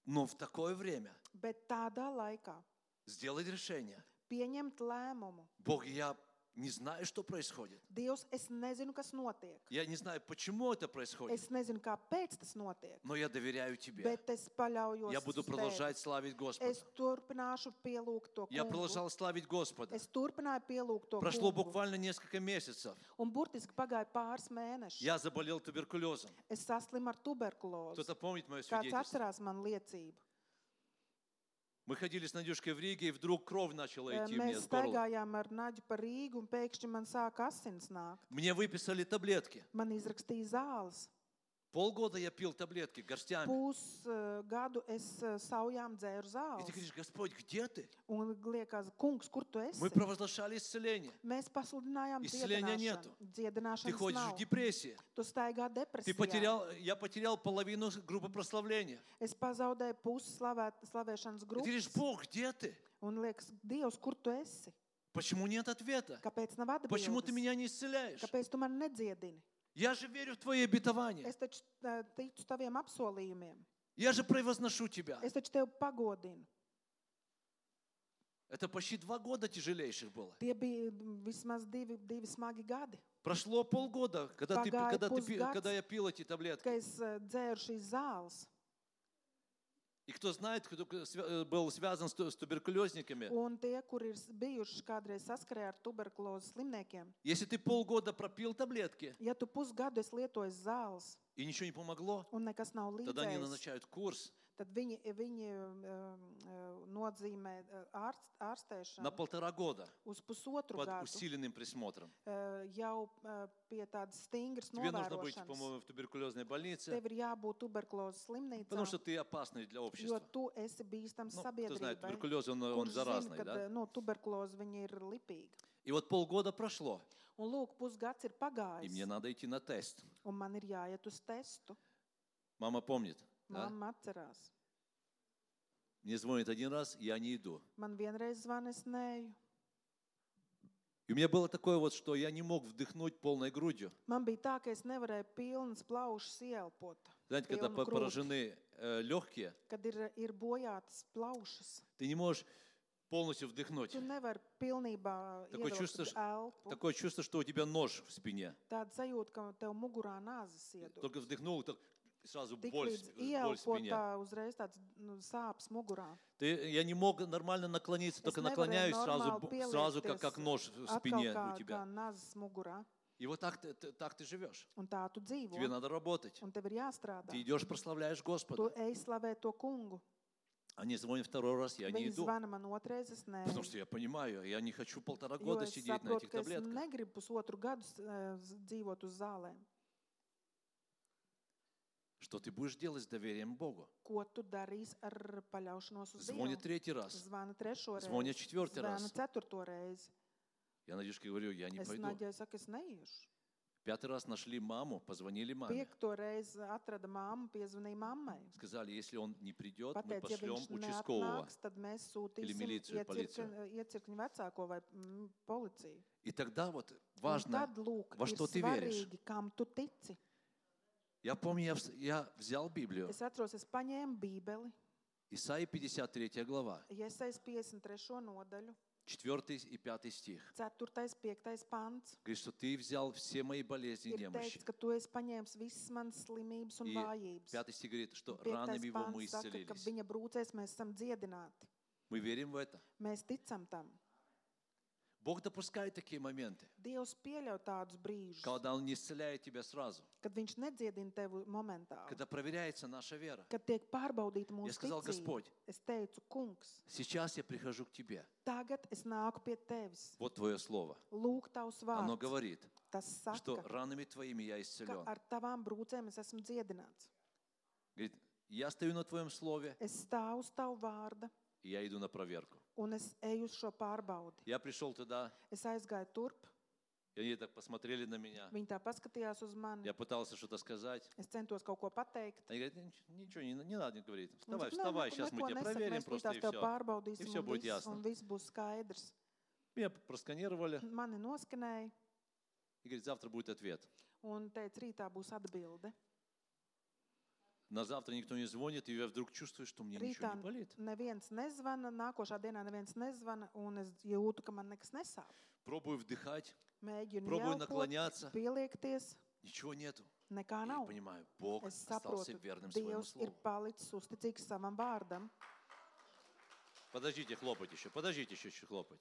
Но в такое время Bet tādā laikā сделать решение. pieņemt lēmumu. Бог, я не знаю, что происходит. Dievs, es nezinu, kas notiek. Я не знаю, почему это происходит. Es nezinu, kāpēc tas notiek. Но я доверяю Тебе. Bet es paļaujos Я буду uz tevi. продолжать славить Господа. Es turpināšu pielūgt to Я kungu. продолжал славить Господа. Es turpināju pielūgt to Прошло kungu. буквально несколько месяцев. Un burtiski pagāja pāris mēneši. Я заболел туберкулезом. Es saslimu ar tuberkulozi. Кто-то помнит мое Kāds свидетельство? atcerās man liecību? Мы ходили с Надюшкой в Риге, и вдруг кровь начала идти мне Mēs с горла. staigājām ar Naģu pa Rīgu, un pēkšņi man sāka asins nākt. Мне выписали таблетки. Man izrakstīja zāles. Полгода я пил таблетки горстями. Pus uh, gadu es uh, saujām dzēru И ты zāles. говоришь, Господь, где ты? Un liekas, kungs, kur tu esi? Мы провозглашали исцеление. Mēs pasludinājām Исцеления нету. dziedināšanu. Ты Dziedināšanas ходишь в nav. депрессии. Tu staigā Ты depresijā. потерял, я потерял половину группы прославления. Es pazaudēju pusi slavēt, slavēšanas И ты говоришь, grupas. Бог, где ты? Un liekas, Dievs, kur tu esi? Почему нет ответа? Kāpēc nav Почему ты atbildes? меня не исцеляешь? Kāpēc tu man nedziedini? Я же верю в Твои обетования. Es taču uh, ticu taviem apsolījumiem. Я же превозношу Тебя. Es taču tevi pagodinu. Это почти два года тяжелейших было. Tie bija vismaz divi, divi smagi gadi, Прошло полгода, когда, ты, Погай когда, ты, пи- пусгац. когда я пил эти таблетки. kad es uh, dzēru šīs zāles. И кто знает, кто свя- был связан с ту- с туберкулезниками, Un tie, kuri ir bijuši kādreiz saskarē ar tuberkulozes slimniekiem, если ты полгода пропил таблетки ja tu pusgadu esi lietojis zāles и ничего не помогло, un nekas nav тогда они līdzējis, назначают курс tad viņi, viņi um, uh, nozīmē uh, ārst, на ārstēšanu полтора года uz pusotru под gadu усиленным присмотром. uh, jau uh, pie tādas stingras Тебе нужно быть, novērošanas. по-моему, в туберкулезной больнице, Tev ir jābūt tuberkulozes потому slimnīcā, что ты опасный для jo общества. tu esi bīstams Ну, кто знает, sabiedrībai. туберкулез, он, он Kurš zina, заразный, ka да? nu, tuberkuloze viņa ir lipīga. И вот полгода прошло, Un lūk, pusgads ir и pagājis, мне надо идти на тест. un man ir jāiet uz testu. Мама помнит, да? Mamma atcerās. Мне звонит один раз, я не иду. Man vienreiz zvan, es neju. И у меня было такое вот, что я не мог вдохнуть полной грудью. Man bija tā, ka es nevarēju pilnas plaušas ieelpot. Знаете, когда Pilnu по- krūti. поражены э, легкие, Kad ir, ir bojātas plaušas, ты не можешь полностью вдохнуть. tu nevari pilnībā Такое ievilkt чувство, elpu. Такое чувство, что у тебя нож в спине. Tāda sajūta, ka tev mugurā nāzes iedod. Только вдохнул, так сразу Tik боль, līdz в- боль в ieelpot, спине. tā uzreiz tāds nu, sāpes mugurā. Ты, я не мог нормально наклониться, только nevarēju наклоняюсь сразу, normāli б- сразу как, pieliekties как нож в Atkal спине kā, у kā тебя. nazas mugurā. И вот так ты, ты- так ты живешь. Un tā tu dzīvo. Тебе надо работать. Un tev ir jāstrādā. Ты идешь, прославляешь Tu Господа. ej slavēt to kungu. Они звонят второй раз, я не Viņi иду. zvana man otrais, es neju. Потому что я понимаю, я не хочу полтора Jo года es сидеть на saprotu, этих ka es таблетках. negribu pusotru gadu eh, z- dzīvot uz zālēm. Что ты будешь делать с доверием Богу? Ko tu darīsi ar paļaušanos uz Звонит Dievu? третий раз. Zvana trešo Звонит reizi. четвертый Zvana раз. ceturto reizi. Я Надюшке говорю, я не Es пойду. Naģai saku, es neiešu. Пятый раз нашли маму, позвонили маме. Piekto reizi atrada mammu, piezvanīja mammai. Сказали, если он не придет, мы Pateic, ja пошлем viņš участкового. neatnāks, tad mēs Или sūtīsim milīciju, iecirkņu iecirkņu vecāko vai mm, policiju. И тогда вот Un важно, tad, lūk, во ir что ты веришь. svarīgi, kam tu tici. Я помню, я, вс- я взял Библию, Es atceros, es paņēmu Bībeli, Исаия пятьдесят третья глава, Iesaijas piecdesmit trešo nodaļu, четвёртый и пятый стих. ceturtais, piektais pants. Говорит, что ты взял все мои болезни и Ir немощи. teikts, ka tu esi paņēmis visas manas slimības un И vājības. пятый стих говорит, что Piektais ранами его мы pants saka, ka исцелились. viņa brūcēs mēs esam dziedināti. Мы верим в это. Mēs ticam tam. Бог допускает такие моменты, Dievs pieļauj tādus brīžus, когда Он не исцеляет тебя сразу, kad viņš nedziedina tevi momentāli. когда проверяется наша вера. Kad tiek pārbaudīta Я mūsu сказал, ticība, Господь, es teicu, kungs, сейчас я прихожу к Тебе. tagad es nāku pie tevis. Вот Твое Слово. Lūk, tavs Оно vārds. говорит, Tas что saka, ранами Твоими я ka исцелен. ar tavām brūcēm es esmu dziedināts. Говорит, я стою на Твоем Слове, Es stāvu uz tavu vārdu и я иду на проверку. un es eju uz šo pārbaudi. Я пришел туда, Es aizgāju turp, и они так посмотрели на меня. viņi tā paskatījās uz mani. Я пытался что-то сказать. Es centos kaut ko pateikt. Они говорят, «Нич- ничего не, не надо говорить. Viņi Вставай, saka, "Nē, вставай, neko- сейчас мы neko тебя nesaka, проверим mēs просто tūlīt и tev все. pārbaudīsim И всё un будет viss, ясно. un viss būs skaidrs. Меня просканировали Mani noskanēja и говорит, завтра будет ответ. un teica, rītā būs atbilde. на завтра никто не звонит, и я вдруг чувствую, что мне ничего Rītā не болит. neviens nezvana, nākošā dienā neviens nezvana, un es jūtu, ka man nekas nesāp. Пробую вдыхать, Mēģinu пробую elpot, наклоняться, pieliekties, ничего нету. nekā И я nav. понимаю, Бог Es остался saprotu, верным своему Dievs ir слову. palicis uzticīgs savam vārdam. Подождите хлопать еще, подождите еще чуть хлопать.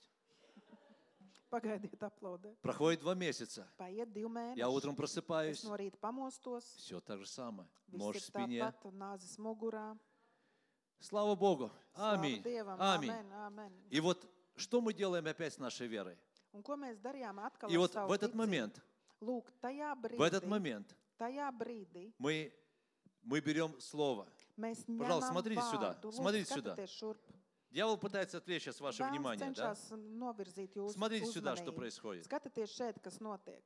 Pagaidiet, aplaudēt. Проходит два месяца. Paiet divi Я mēneši. утром Es просыпаюсь, no rīta pamostos, все так же самое. viss Нож в ir спине. tāpat, nāzes mugurā. Слава Богу. Slāva Аминь. Dievam, Аминь. amen, amen. И вот что мы делаем опять с нашей верой? Un ko mēs darījām atkal И ar вот savu в этот ticību? момент, Lūk, tajā в этот brīdī, момент tajā brīdī мы, мы берем слово. mēs Пожалуйста, ņemam смотрите сюда, vārdu. Lūdzu, смотрите сюда. skatieties šurp. Дьявол пытается отвлечь сейчас ваше Vēlns внимание, да? cenšas novirzīt jūsu Смотрите сюда, что uzmanību. происходит. Skatieties šeit, kas notiek.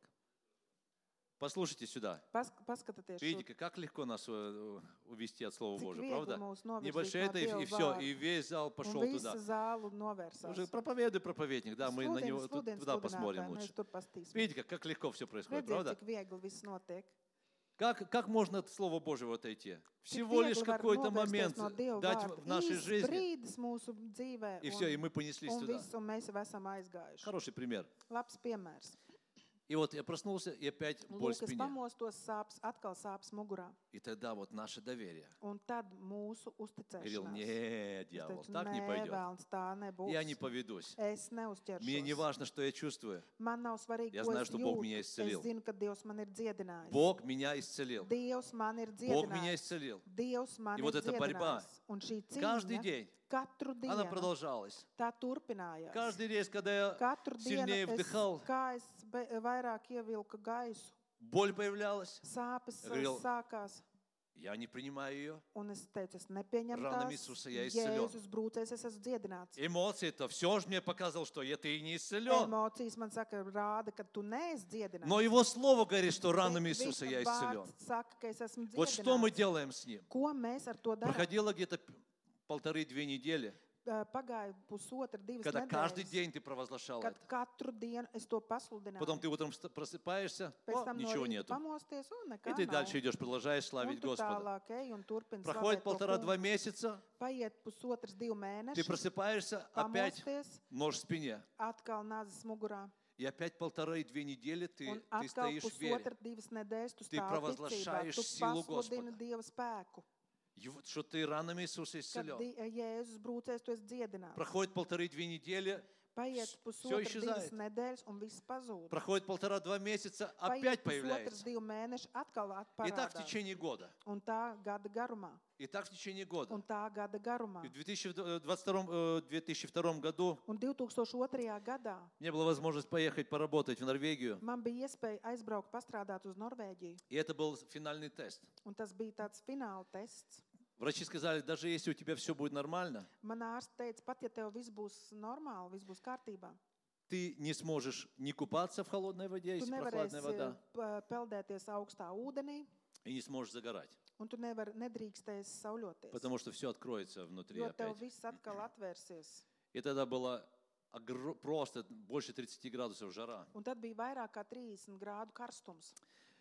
Послушайте сюда. Pas, paskatieties šurp. Видите, как легко нас э, увести от Слова Cik Божьего, viegli правда? mūs novirzīt Небольшое no это, и, Dieva и все, vārda. и весь зал Un пошел visa туда. zāle novērsās. Уже проповедуй, проповедник, да, мы на Sludini, него тут- sludini, туда посмотрим sludinātāji, mēs лучше. tur pastīsim. Видите, как, как легко все происходит, Redziet, правда? cik viegli viss notiek. Как, как можно от Слова Божьего отойти? Cik Всего лишь viegli var какой-то novērsties момент no Dieva дать vārda. в нашей Īsts жизни, brīdis mūsu dzīvē, и все, и un, мы понеслись un, туда. viss, un mēs jau esam aizgājuši. Хороший пример. Labs piemērs. И вот я проснулся, и опять боль в Lūk, es спине. pamostos, sāps, atkal sāps mugurā. И тогда вот наше доверие. Un tad mūsu Говорил, uzticēšanās. нет, Es дьявол, teicu, так не nē, пойдет. vēlns, tā nebūs. Я не поведусь. Es Мне не neuzķeršos. важно, что я чувствую. Man nav svarīgi, Я ko знаю, es что Бог jūtu. меня Es исцелил. zinu, ka Dievs man ir dziedinājis. Бог меня исцелил. Dievs man ir Бог меня dziedinājis. исцелил. Dievs man И ir вот эта борьба dziedinājis. Un šī каждый cīņa день, katru она dienu продолжалась. tā turpinājās. Каждый раз, когда я Katru сильнее dienu es, вдыхал, kā es be- vairāk ievilku gaisu, боль появлялась, sāpes Я говорил, sākās. я не принимаю ее. Un es teicu, es nepieņemu Ranam tās. Iisuse, ja izceļo. Jēzus brūcēs, es esmu dziedināts. Эмоции-то все же мне показал, что это и не исцелен. Emocijas man saka, rāda, ka tu neesi dziedināts. Но его слово говорит, что Bet ранами viņa Иисуса я исцелен. vārds saka, ka es esmu Вот что мы dziedināts. делаем с ним? Ko mēs ar to darām? Проходило где-то полторы-две недели, Pagāja pusotra, divas когда каждый nedēļas, день ты провозглашал kad это. katru dienu es to pasludināju. Потом ты утром вста- просыпаешься, Pēc о, tam no ничего rīta нету. pamosties, un И nekā ты nav. дальше идешь, продолжаешь Un славить tu Господа. tālāk ej un turpini Проходит slavēt to полтора-два kungu. месяца, Paiet pusotras, divi ты mēneši, просыпаешься, опять pamosties, нож в спине. atkal nāzes mugurā. И опять полторы-две недели ты, Un ты atkal стоишь в вере. pusotra, divas nedēļas tu Ты stāvi ticībā. провозглашаешь Tu силу pasludini Господа. Dieva spēku. И вот что ты ранами Иисуса Kad исцелен. Di- Jēzus brūcēs, tu esi dziedināts. Проходит полторы-две недели, Paiet всё pusotra, divas исчезает. nedēļas, un viss pazūd. проходит полтора-два месяца, Paiet опять pusotras, появляется. divi mēneši, atkal И так в atparādās. течение года. Un tā gada garumā. И так в течение года. Un tā gada garumā. И в две тысячи двадцать втором, э, две тысячи втором году Un divi tūkstoši otrajā gadā мне была возможность поехать поработать в Норвегию. man bija iespēja aizbraukt, pastrādāt uz Norvēģiju. И это был финальный тест. Un tas bija tāds fināla tests. Врачи сказали, даже если у тебя все будет нормально, Man ārsts teica, pat ja tev viss būs normāli, viss būs kārtībā, ты не сможешь не купаться в холодной воде, tu если прохладная nevarēsi вода, p- peldēties augstā ūdenī, и не сможешь загорать. un tu nevar, nedrīkstēsi sauļoties. Потому что все откроется внутри Jo tev опять. viss atkal atvērsies. И тогда было огр- просто больше тридцати градусов жара. Un tad bija vairāk kā trīsdesmit grādu karstums.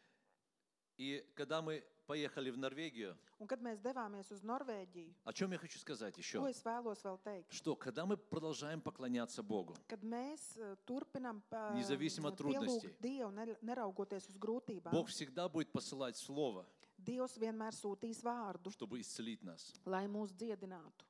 И когда мы поехали в Норвегию, Un kad mēs devāmies uz Norvēģiju, о чем я хочу сказать еще? ko es vēlos vēl teikt? Что когда мы продолжаем поклоняться Богу, Kad mēs eh, turpinam pa- Независимо от трудностей. pielūgt Dievu, ne- neraugoties uz grūtībām, Бог всегда будет посылать Слово, Dievs vienmēr sūtīs vārdu, чтобы исцелить нас, lai mūs dziedinātu,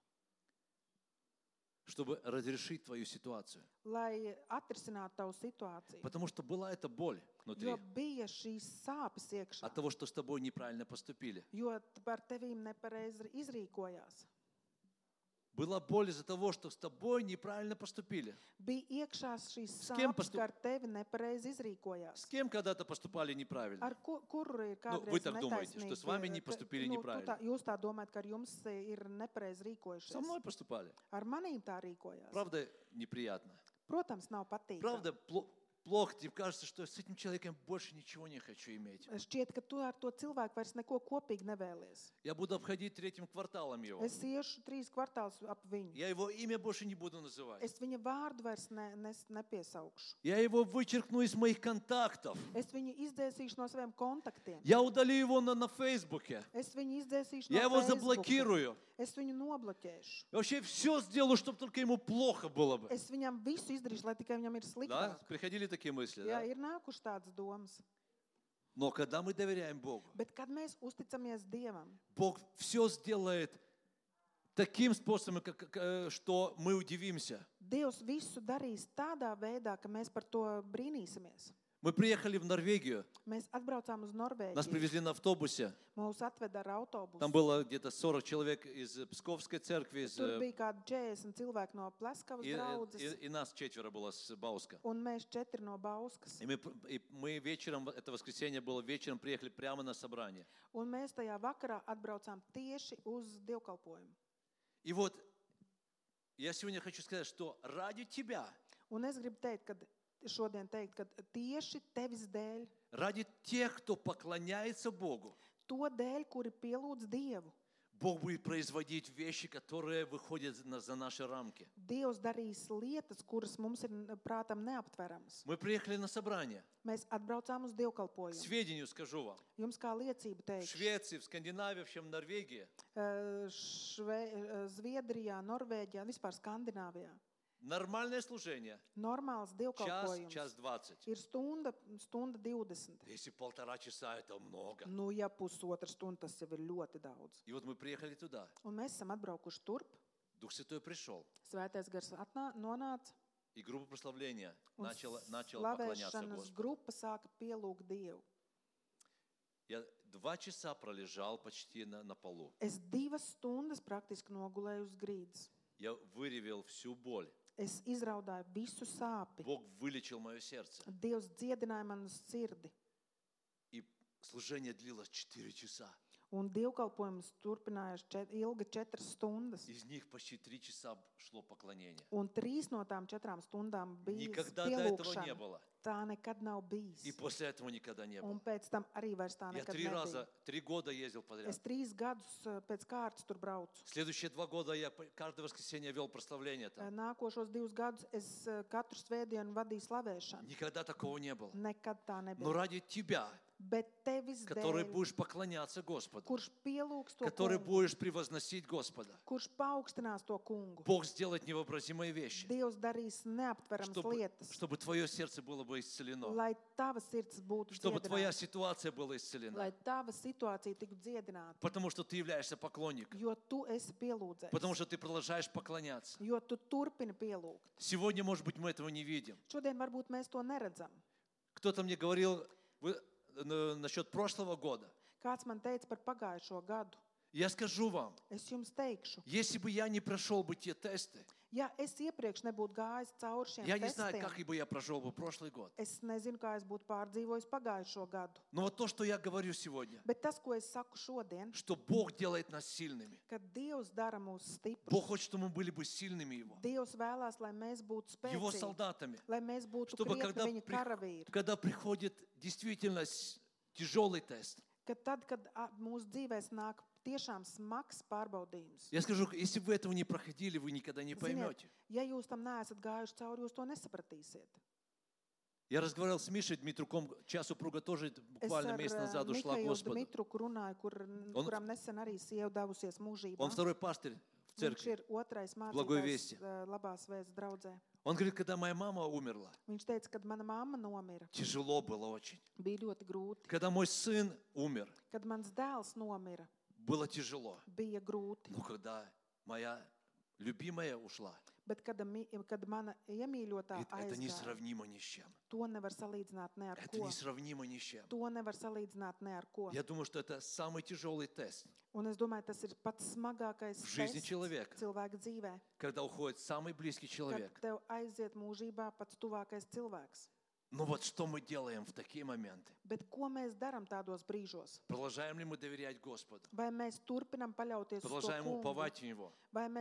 чтобы разрешить твою ситуацию. lai atrisinātu tavu situāciju. Потому что была эта боль внутри Jo bija šīs sāpes iekšā, от того, что с тобой неправильно поступили. jo par tevīm nepareizi izrīkojās. Была боль из-за того, что с тобой неправильно поступили. Bija iekšā šīs kем sāpes, postu- ka ar tevi nepareizi С izrīkojās. кем когда-то поступали неправильно? Ar ku, kuru ir Nu, kādreiz вы так думаете, netaisnīgi, что с вами не ka- поступили nu, tu неправильно? tā, jūs tā domājat, ka ar jums ir nepareizi Со rīkojušies. мной поступали. Ar manīm tā rīkojās. Правда, неприятно. Protams, nav patīkami. Правда, пло- плохо, тебе кажется, что с этим человеком больше ничего не хочу иметь. Šķiet, ka tu ar to cilvēku vairs neko kopīgi nevēlies. Я буду обходить третьим кварталом его. Es iešu trīs kvartālus ap viņu. Я его имя больше не буду называть. Es viņa vārdu vairs ne, ne, nepiesaukšu. Я его вычеркну из моих контактов. Es viņu izdzēsīšu no saviem kontaktiem. Я удалю его на, на Фейсбуке. Es viņu izdzēsīšu Я no его Facebooka. заблокирую. Es viņu nobloķēšu. И вообще все сделаю, чтобы только ему плохо было бы. Es viņam visu izdarīšu, lai tikai viņam ir Да? sliktāk. Приходили такие мысли, Jā, да? ir nākuši tādas domas. Но когда мы доверяем Богу, Bet kad mēs uzticamies Dievam, Бог все сделает таким способом, как, как, э, что мы удивимся. Dievs visu darīs tādā veidā, ka mēs par to brīnīsimies. Мы приехали в Норвегию, Mēs atbraucām uz нас Norvēģiju. привезли на автобусе. Mūs atveda ar autobusu. Там было где-то сорок человек из Псковской церкви, из, Tur э, bija kādi četrdesmit cilvēki no Pleskavas и, draudzes, и- и нас четверо было с Бауска. un mēs četri no Bauskas. И мы, пр- и мы вечером, это воскресенье было, вечером приехали прямо на собрание. Un mēs tajā vakarā atbraucām tieši uz dievkalpojumu. И вот я сегодня хочу сказать, что ради тебя, Un es gribu teikt, kad šodien teikt, ka tieši tevis dēļ, ради тех, кто поклоняется Богу, to dēļ, kuri pielūdz Dievu, Бог будет производить вещи, которые выходят на- за наши рамки. Dievs darīs lietas, kuras mums ir prātam neaptveramas. Мы приехали на собрание. Mēs atbraucām uz dievkalpojumu. Сведению скажу вам. Jums kā liecība В teikt, Швеции, в Скандинавии, в общем, в Норвегии Šve, Zviedrijā, Norvēģijā, vispār Skandināvijā. нормальное служение. Normāls Час, dievkalpojums час двадцать. ir stunda, stunda divdesmit. Если полтора часа, это много. Nu, ja pusotra stunda, tas jau ir ļoti daudz. И вот мы приехали туда. Un mēs esam atbraukuši turp. Дух Святой пришел. Svētais gars atnā, nonāca И группа прославления un начала, начала поклоняться slavēšanas Господу. grupa sāka pielūgt Dievu. Я два часа пролежал почти на, на полу. Es divas stundas praktiski nogulēju uz grīdas. Я выревел всю боль. Es izraudāju visu sāpi. Бог вылечил мое сердце. Dievs dziedināja manu sirdi. И служение длилось четыре часа. Un dievkalpojums turpinājās čet, ilgi četras stundas. Из них почти три часа шло поклонение. Un trīs no tām četrām stundām bija Никогда до этого не pielūgšana. было. Tā nekad nav bijis. И после этого никогда не было. Un pēc tam arī vairs tā Я nekad три nebija. раза, три года ездил подряд. Es trīs gadus eh, pēc kārtas tur braucu. Следующие два года я по- каждое воскресенье вел прославление Eh, там. Nākošos divus gadus es eh, katru svētdienu vadīju slavēšanu. Никогда такого не было. Nekad tā Но nebija. ради тебя, Bet tevis который dēļ, будешь поклоняться Господу, kurš pielūgs to который kungu, будешь превозносить Господа, kurš paaugstinās to kungu, Бог сделает невообразимые вещи, Dievs darīs neaptveramas чтобы, lietas, чтобы твое сердце было бы исцелено, lai tava sirds būtu чтобы твоя dziedināta, ситуация была исцелена, lai tava situācija tiktu dziedināta, потому что ты являешься поклонником, jo tu esi pielūdzējis, потому что ты продолжаешь поклоняться. jo tu turpini pielūgt. Сегодня, может быть, мы этого не видим. Šodien varbūt mēs to neredzam. Кто-то мне говорил вы, э, насчет прошлого года. Kāds man teica par pagājušo gadu. Я скажу вам, Es jums teikšu, если бы я не прошел бы те тесты, ja es iepriekš nebūtu gājis cauri šiem я не знаю, testiem, как бы я прошел бы прошлый год. es nezinu, kā es būtu pārdzīvojis pagājušo gadu. Но вот то, что я говорю сегодня, Bet tas, ko es saku šodien, что Бог делает нас сильными. kad Dievs dara mūs Бог stiprus, хочет, чтобы мы были бы сильными Его, Dievs vēlās, lai mēs būtu Его spēcīgi, солдатами. lai mēs būtu Чтобы krietni когда, viņa при- karavīri. когда приходит действительно с- тяжелый тест, Kad tad, kad a, mūsu dzīvēs nāk tiešām smags pārbaudījums, я скажу, если вы этого не проходили, вы никогда не Ziniet, поймете. ja jūs tam neesat gājuši cauri, jūs to nesapratīsiet. Я разговаривал с Мишей Дмитруком, час супруга тоже Es буквально ar месяц eh, назад ушла к Mihailu Господу. Dmitruku runāju, kur, Он- kuram nesen arī sieva devusies mūžībā. Он второй пастырь в Viņš церкви. ir otrais Благой mācītājs Вести. eh, labās vēsts draudzē. Он говорит, когда моя мама умерла, Viņš teica, kad mana mamma nomira, тяжело было очень. bija ļoti grūti. Когда мой сын умер, Kad mans dēls nomira, было тяжело. bija grūti. Но когда моя любимая ушла, Bet, kad, mi- kad mana iemīļotā это, это aizgāja, несравнимо ни с чем. to nevar salīdzināt ne ar Это ko. несравнимо ни с чем. To nevar salīdzināt ne ar ko. Я думаю, что это самый тяжелый тест Un es domāju, tas ir pats smagākais в жизни tests человека, cilvēka dzīvē, когда уходит самый близкий kad человек. tev aiziet mūžībā pats tuvākais cilvēks. Но вот что мы делаем в такие моменты? Bet ko mēs darām tādos brīžos? Продолжаем ли мы доверять Господу? Vai mēs turpinam paļauties uz to Продолжаем kungu? уповать в Него? Vai mēs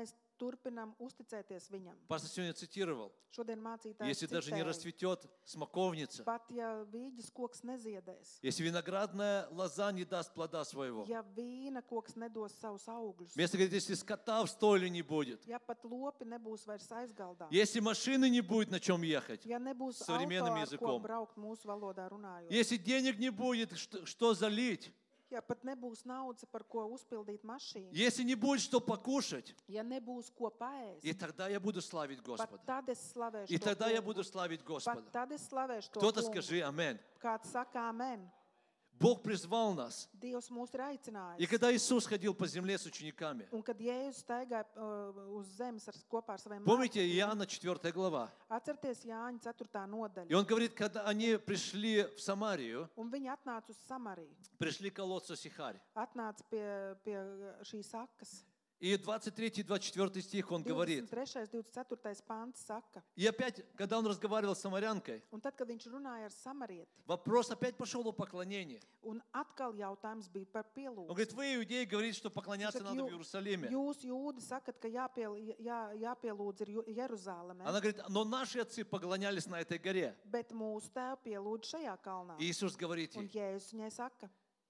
turpinam uzticēties viņam. Пастор сегодня цитировал. Šodien mācītājs Если даже не citēja, расцветет смоковница, pat ja vīģis koks neziedēs, если виноградная лоза не даст плода своего, ja vīna koks nedos savus augļus, место говорит, если скота в стойле не будет, ja pat lopi nebūs vairs aizgaldā, если машины не будет на чем ехать, ja nebūs auto, современным ar ko языком, braukt mūsu valodā runājot, если денег не будет, что, что залить, ja pat nebūs naudas, par ko uzpildīt mašīnu, если не будет что покушать, ja nebūs ko paēst, и тогда я буду славить pat Господа. tad es slavēšu И to тогда я kungu. буду славить Pat Господа. tad es slavēšu to Кто-то kungu. скажи аминь. Kāds saka amen. Бог призвал нас. Dievs mūs ir И aicinājis. когда Иисус ходил по земле с учениками, Un kad Jēzus staigāja uh, uz zemes ar, kopā ar saviem помните mācekļiem, Иоанна четвёртая глава? atcerieties Jāņa ceturtā И nodaļa. он говорит, когда они пришли в Самарию, Un viņi atnāca uz Samariju, пришли к колодцу Сихарь. atnāca pie, pie šīs sakas. И двадцать третий двадцать четвёртый стих он говорит. divdesmit trešais, divdesmit ceturtais pants saka. И опять, когда он разговаривал с самарянкой, Un tad, kad viņš runāja ar samarieti, вопрос опять пошел о поклонении. un atkal jautājums bija par Он pielūgsmu. говорит, вы, иудеи, говорите, что поклоняться Viņš saka, надо в "Jū- Иерусалиме. Jūs, jūdi, sakat, ka jāpiel, jā, jāpielūdz ir Ju- Jeruzāleme, Она говорит, но наши отцы поклонялись на этой горе. bet mūsu tēvi pielūdz šajā kalnā. И Иисус говорит Un ей, Jēzus viņai saka,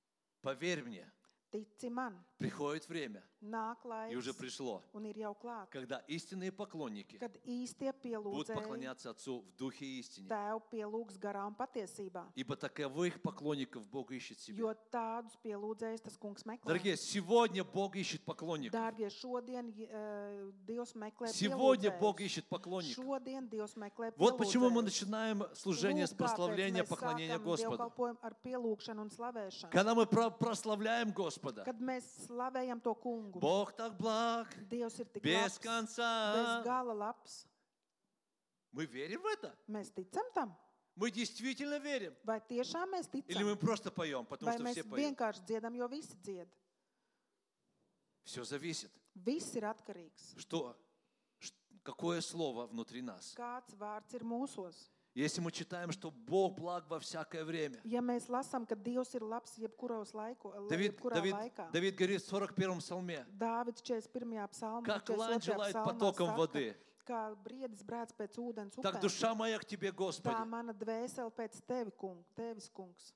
поверь мне, tici man, приходит время, nāk и уже laiks, пришло, un ir jau klāt, когда истинные поклонники kad īstie будут pielūdzēji поклоняться Отцу в Духе и истине. tēvu pielūgs garā un patiesībā. Ибо таковых поклонников Бог ищет себе. Jo tādus pielūdzējus tas kungs meklē. Дорогие, сегодня Бог ищет поклонников. Dārgie, šodien uh, Dievs meklē Сегодня Бог pielūdzējus. ищет поклонников. Šodien Dievs meklē Вот почему мы pielūdzējus. начинаем служение с Lūk, kāpēc прославления, mēs поклонения sākam Господу. dievkalpojumu ar pielūgšanu un slavēšanu. Когда мы про- прославляем Господа, Kad mēs slavējam to kungu, Бог так благ, Dievs ir tik без labs, bez конца. gala labs. Мы верим в это? Mēs ticam tam? Мы действительно верим? Vai tiešām mēs Или мы ticam? просто поем, потому Vai что mēs все поют? vienkārši dziedam, jo visi dzied? Все зависит. Viss ir atkarīgs. Что, ш- какое слово внутри нас? Kāds vārds ir mūsos? Если мы читаем, что Бог благ во всякое время. Ja mēs lasām, ka Dievs ir labs jebkuros laiku, Давид, jebkurā Давид, laikā. Давид говорит в сорок первом пsalме, Dāvids četrdesmit pirmajā psalmā, как лань četrdesmit otrajā желает psalmā потоком saka, воды, kā briedis brēc pēc ūdens так upēm. душа моя к Тебе, Tā Господи. mana dvēsele pēc tevi, kung, tevis, kungs.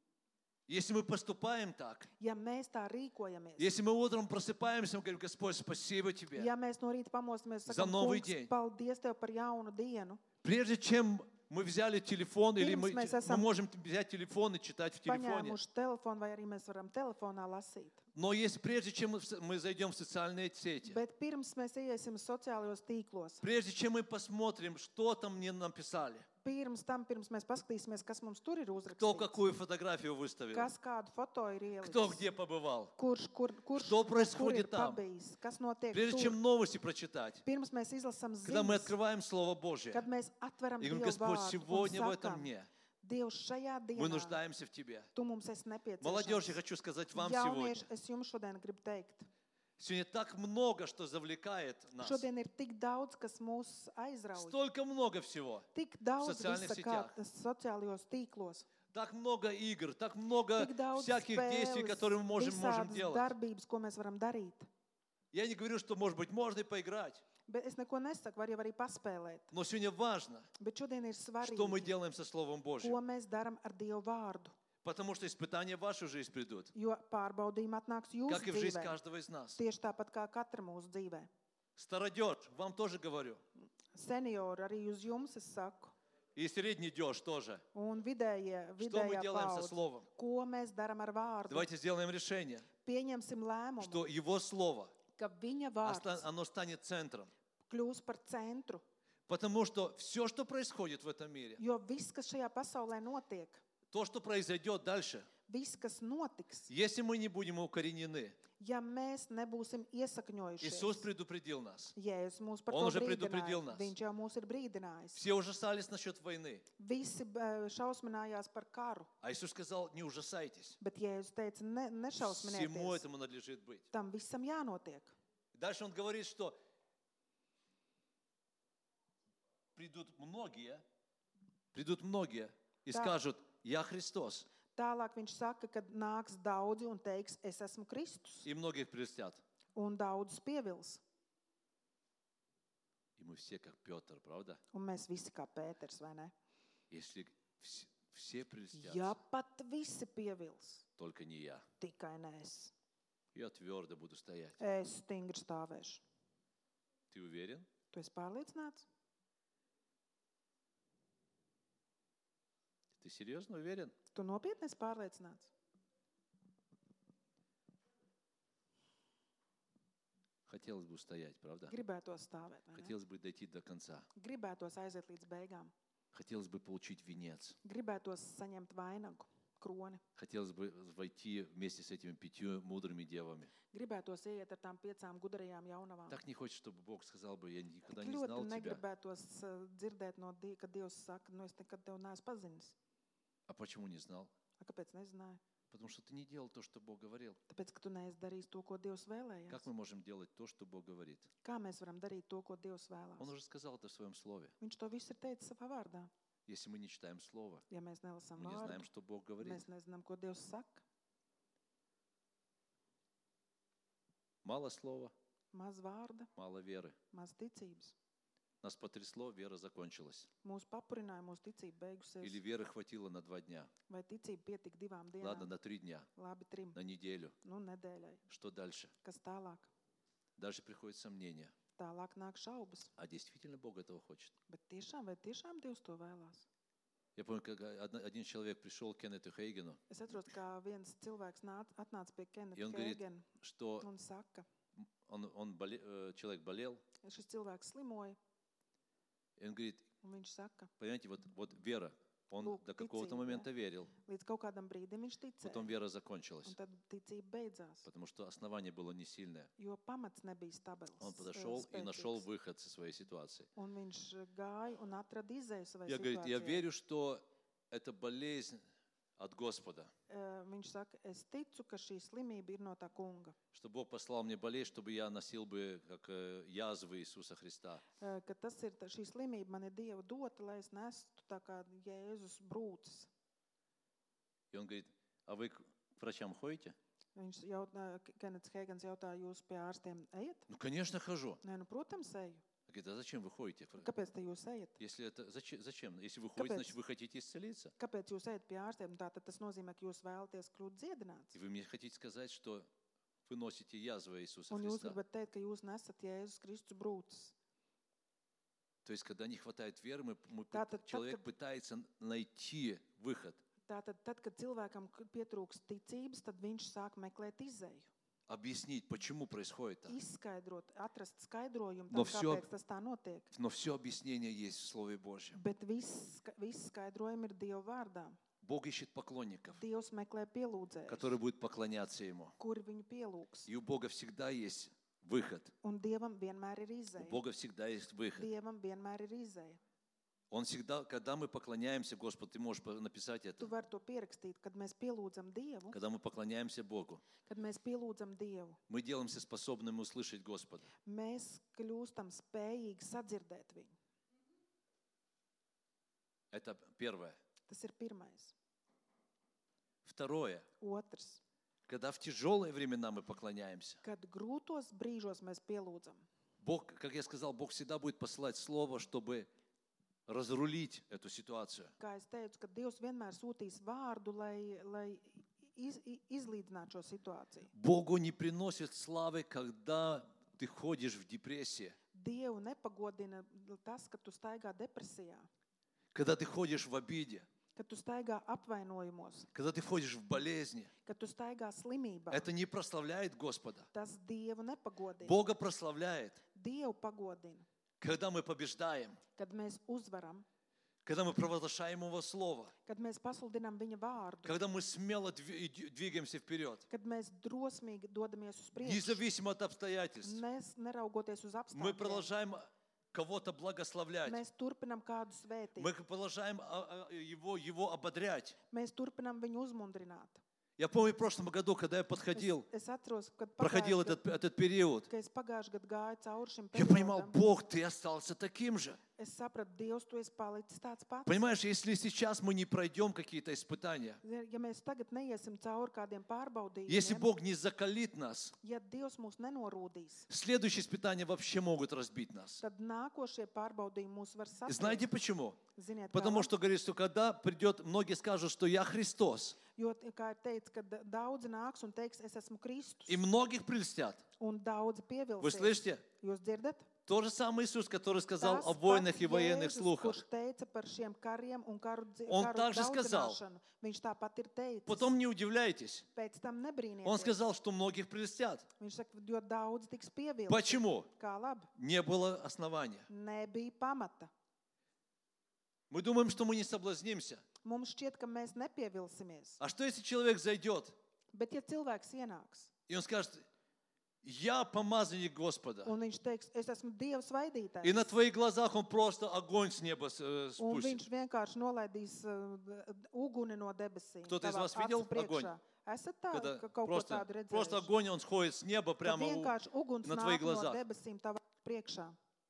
Если мы поступаем так, Ja mēs tā rīkojamies, если мы утром просыпаемся, мы говорим, Господь, спасибо Тебе. ja mēs no rīta pamostamies, За sakam, новый kungs, день. paldies Tev par jaunu dienu. Прежде чем мы взяли телефон, или мы, Pirms mēs мы esam можем взять телефон и читать в телефоне. Paņēmuši telefonu, vai arī mēs varam telefonā lasīt. Но если прежде чем мы в со- мы зайдем в социальные сети, Bet pirms mēs ieiesim sociālajos tīklos, прежде чем мы посмотрим, что там мне написали, pirms tam, pirms mēs paskatīsimies, kas mums tur ir кто uzrakstīts, какую фотографию выставил, kas kādu foto ir кто ielicis, где побывал, kurš, kur, kurš, Что kur ir происходит там? pabijis, kas notiek прежде tur. чем новости прочитать, Pirms mēs izlasām когда мы ziņas, открываем Слово Божье, kad mēs atveram и говорим, Dievu Господь, vārdu сегодня в un этом sakam, дне Dievs, šajā мы dienā нуждаемся в Тебе. Tu mums esi Молодежь, я nepieciešams. хочу сказать вам сегодня, Jaunieši, es jums šodien gribu teikt, сегодня так много, что завлекает нас, šodien ir tik daudz, kas mūs aizrauj. столько много всего, Tik daudz sociālajās visa kā sitjās. sociālajos tīklos. так много игр, так много Tik daudz всяких действий, spēles, которые мы можем, можем visādas делать. darbības, ko mēs varam darīt. Я не говорю, что, может быть, можно и поиграть, Bet es neko nesaku, var jau arī paspēlēt. но сегодня важно, Bet šodien ir что мы svarīgi, делаем со Словом Божьим, ko mēs darām ar Dievu vārdu. потому что испытания в вашу жизнь придут, Jo pārbaudījumi atnāks jūsu как и в жизнь dzīvē. каждого из нас. Tieši tāpat kā katra mūsu dzīvē. Стародёж, вам тоже говорю, Seniori, arī uz jums es saku. и среднедёж тоже. Un vidējie, Что мы vidējā делаем со paudze. Словом? Ko mēs darām ar vārdu? Давайте сделаем решение, Pieņemsim lēmumu, что Его Слово, ka viņa оста- vārds оно станет центром. kļūs par centru. Потому что все, что происходит в этом мире, Jo viss, kas šajā pasaulē notiek, то, что произойдет дальше, viss, kas notiks, если мы не будем укоренены, ja mēs nebūsim iesakņojušies. Иисус предупредил нас. Jēzus mūs par Он to уже предупредил brīdināja. нас. Viņš jau mūs ir brīdinājis. Все ужасались насчет войны, Visi eh, šausminājās par karu, а Иисус сказал, не ужасайтесь. bet Jēzus teica, ne, Всему nešausminieties. этому надлежит быть. Tam visam jānotiek. Дальше он говорит, что придут многие, придут многие и Да. скажут, я Христос. Tālāk viņš saka, ka nāks daudzi un teiks, es esmu Kristus, И многих прельстят. un daudzus pievils. мы все как Петр, правда? Un mēs visi kā Pēters, vai ne? Если вс- все прельстятся, Ja pat visi pievils, только не я. tikai ne es. Я твердо буду стоять. Es stingri stāvēšu. Ты уверен? Tu esi pārliecināts? Ты серьезно уверен? Tu nopietni esi pārliecināts? Хотелось бы устоять, правда? Gribētos stāvēt, vai ne? Хотелось бы дойти до конца. Gribētos aiziet līdz beigām. Хотелось бы получить венец. Gribētos saņemt vainagu, kroni. Хотелось бы войти вместе с этими пятью мудрыми девами. Gribētos iet ar tām piecām gudrajām jaunavām. Так не хочется, чтобы Бог сказал бы, я никогда Tik не ļoti знал тебя. negribētos uh, dzirdēt no Dieva, kad Dievs saka, nu es nekad tevi neesmu pazinis. А почему не знал? A, kāpēc nezināju? Потому что ты не делал то, что Бог говорил. Tāpēc, ka tu neesi darījis to, ko Dievs vēlējās. Как мы можем делать то, что Бог говорит? Kā mēs varam darīt to, ko Dievs Он vēlās? уже сказал это в своем слове. Viņš to visu ir teicis savā vārdā. Если мы не читаем слово, Ja mēs nelasām мы не знаем, vārdu, что Бог говорит. mēs nezinām, ko Dievs saka. Мало слова, Maz vārda, мало веры. maz ticības. Нас потрясло, вера закончилась. Mūsu papurināja, mūsu ticība Или beigusies. веры хватило на два дня. Vai ticība pietika divām Ладно, dienām? на три дня, Labi, trim. на неделю. Nu, nedēļai. Что дальше? Kas tālāk? Дальше приходит сомнение. Tālāk nāk šaubas. А действительно Бог этого хочет? Bet tiešām, vai tiešām Dievs to vēlās? Я помню, как одна- один человек пришел к Кеннету Хейгену, Es atceros, kā viens cilvēks nāc, atnāca pie И он Keneta говорит, Hēgena что un saka, он, он боле- э, человек болел, šis cilvēks slimoja, и он говорит, un viņš saka, понимаете, вот, вот вера, он Лук, до какого-то ticība, момента верил, līdz kaut kādam brīdim viņš потом ticēja, вера закончилась, un tad ticība beidzās, потому что основание было не сильное. jo pamats nebija stabils. Он eh, подошел и нашел spēcīgs. выход со своей ситуации. Un viņš gāja un atrada izēju savai Я, говорит, я situācijai. верю, что это болезнь от Господа, Eh, Viņš saka, es ticu, ka šī slimība ir no tā kunga, что Бог послал мне болезнь, чтобы я носил бы как э, язвы Иисуса Христа. Eh, ka tas ir, tā- šī slimība man ir Dieva dota, lai es nestu tā kā Jēzus brūces. И он говорит, а вы к врачам ходите? Viņš jautā, Kenets Hēgens jautā, jūs pie ārstiem ejat? Ну, конечно, хожу. Nē, nu, protams, eju. Говорит, а зачем вы ходите? Kāpēc te jūs ejat? Если это зачем? Зачем? Если вы ходите, Kāpēc? значит, вы хотите исцелиться. Kāpēc jūs ejat pie ārstiem? Tātad tas nozīmē, ka jūs vēlaties kļūt dziedināts. И вы мне хотите сказать, что вы носите язвы Иисуса Un jūs Христа. gribat teikt, ka jūs nesat Jēzus Kristus brūces. То есть, когда не хватает веры, мы, мы пы- Tātad, tad, человек kad, пытается найти выход, tātad, tad, kad cilvēkam k- pietrūks ticības, tad viņš sāk meklēt izēju. объяснить, почему происходит так. Izskaidrot, atrast skaidrojumu No tam, всё- kāpēc tas tā notiek. Но все объяснение есть в Слове Божьем. Bet viss ska- viss skaidrojumi ir Dieva vārdā. Бог ищет поклонников, Dievs meklē pielūdzējus, которые будут поклоняться Ему. kuri viņu pielūgs. И у Бога всегда есть выход. Un Dievam vienmēr ir У izēja. Бога всегда есть выход. Dievam vienmēr ir izēja. Он всегда, когда мы поклоняемся Господу, ты можешь по- написать Tu это. vari to pierakstīt, kad mēs pielūdzam Dievu, Когда мы поклоняемся Богу, kad mēs pielūdzam Dievu. мы делаемся способными услышать Господа. Mēs kļūstam spējīgi sadzirdēt viņu. Это первое. Tas ir pirmais. Второе. Otrs. Когда в тяжелые времена мы поклоняемся, Kad grūtos brīžos mēs pielūdzam, Бог, как я сказал, Бог всегда будет посылать Слово, чтобы разрулить эту ситуацию. kā es teicu, ka Dievs vienmēr sūtīs vārdu, lai, lai iz, i- izlīdzinātu šo situāciju. Богу не приносит славы, когда ты ходишь в депрессии, Dievu nepagodina tas, ka tu staigā depresijā, когда ты ходишь в обиде, kad tu staigā apvainojumos, когда ты ходишь в болезни. kad tu staigā slimībā. Это не прославляет Господа. Tas Dievu nepagodina. Бога прославляет, Dievu pagodina, когда мы побеждаем, kad mēs uzvaram, когда мы провозглашаем Его Слово, kad mēs pasludinām viņa vārdu, когда мы смело дви- иди- двигаемся вперед, kad mēs drosmīgi dodamies uz priekšu, независимо от обстоятельств. nes neraugoties uz Мы apstākļiem. продолжаем кого-то благословлять. Mēs turpinām kādu svētīt. Мы продолжаем а, а, его, его ободрять. Mēs turpinām viņu uzmundrināt. Я помню в прошлом году, когда я подходил, Es, es atceros, kad проходил pagājuši этот, gadu, этот период, ka es pagājuši gadu gāju cauri šim я понимал, periodam. Бог, ты остался таким же. Es sapratu, Dievs, tu esi palicis tāds pats. Понимаешь, если сейчас мы не пройдем какие-то испытания, Ja mēs tagad neiesim cauri kādiem если pārbaudījumiem, Бог не закалит нас, ja Dievs mūs nenorūdīs, следующие испытания вообще могут разбить нас. tad nākošie pārbaudījumi mūs var И знаете saspiest. почему? Ziniet, Потому kā? что, говорит, что когда придет, многие скажут, что я Христос, Jo, kā ir teikts, ka daudzi nāks un teiks, es esmu Kristus, и многих прельстят. un daudzi Вы pievilsies. слышите? Jūs dzirdat? То же самое Иисус, который сказал Tas о pats войнах и военных Jēzus, слухах. kurš teica par šiem kariem un karu, dzi- Он karu также сказал. daudzināšanu, viņš tāpat ir teicis. Потом не удивляйтесь. Pēc tam Он nebrīnieties. сказал, что многих прельстят. Viņš saka, jo daudz tiks pievilkti. Почему? Kā labi? Не было основания. Nebija pamata. Мы думаем, что мы не соблазнимся. Mums šķiet, ka mēs nepievilsimies. А что, если человек зайдет, Bet ja cilvēks ienāks и он скажет, я помазанник Господа, un viņš teiks, es esmu Dieva svaidītājs, и на твоих глазах он просто огонь с неба э, un спустит. viņš vienkārši nolaidīs uh, uguni no debesīm. Кто-то из tavā вас видел acu priekšā. огонь? Esat tā, Когда ka kaut ko просто, tādu redzējuši? просто огонь, он сходит с неба Ka прямо у... vienkārši uguns на твоих nāk no глазах. debesīm tavā priekšā.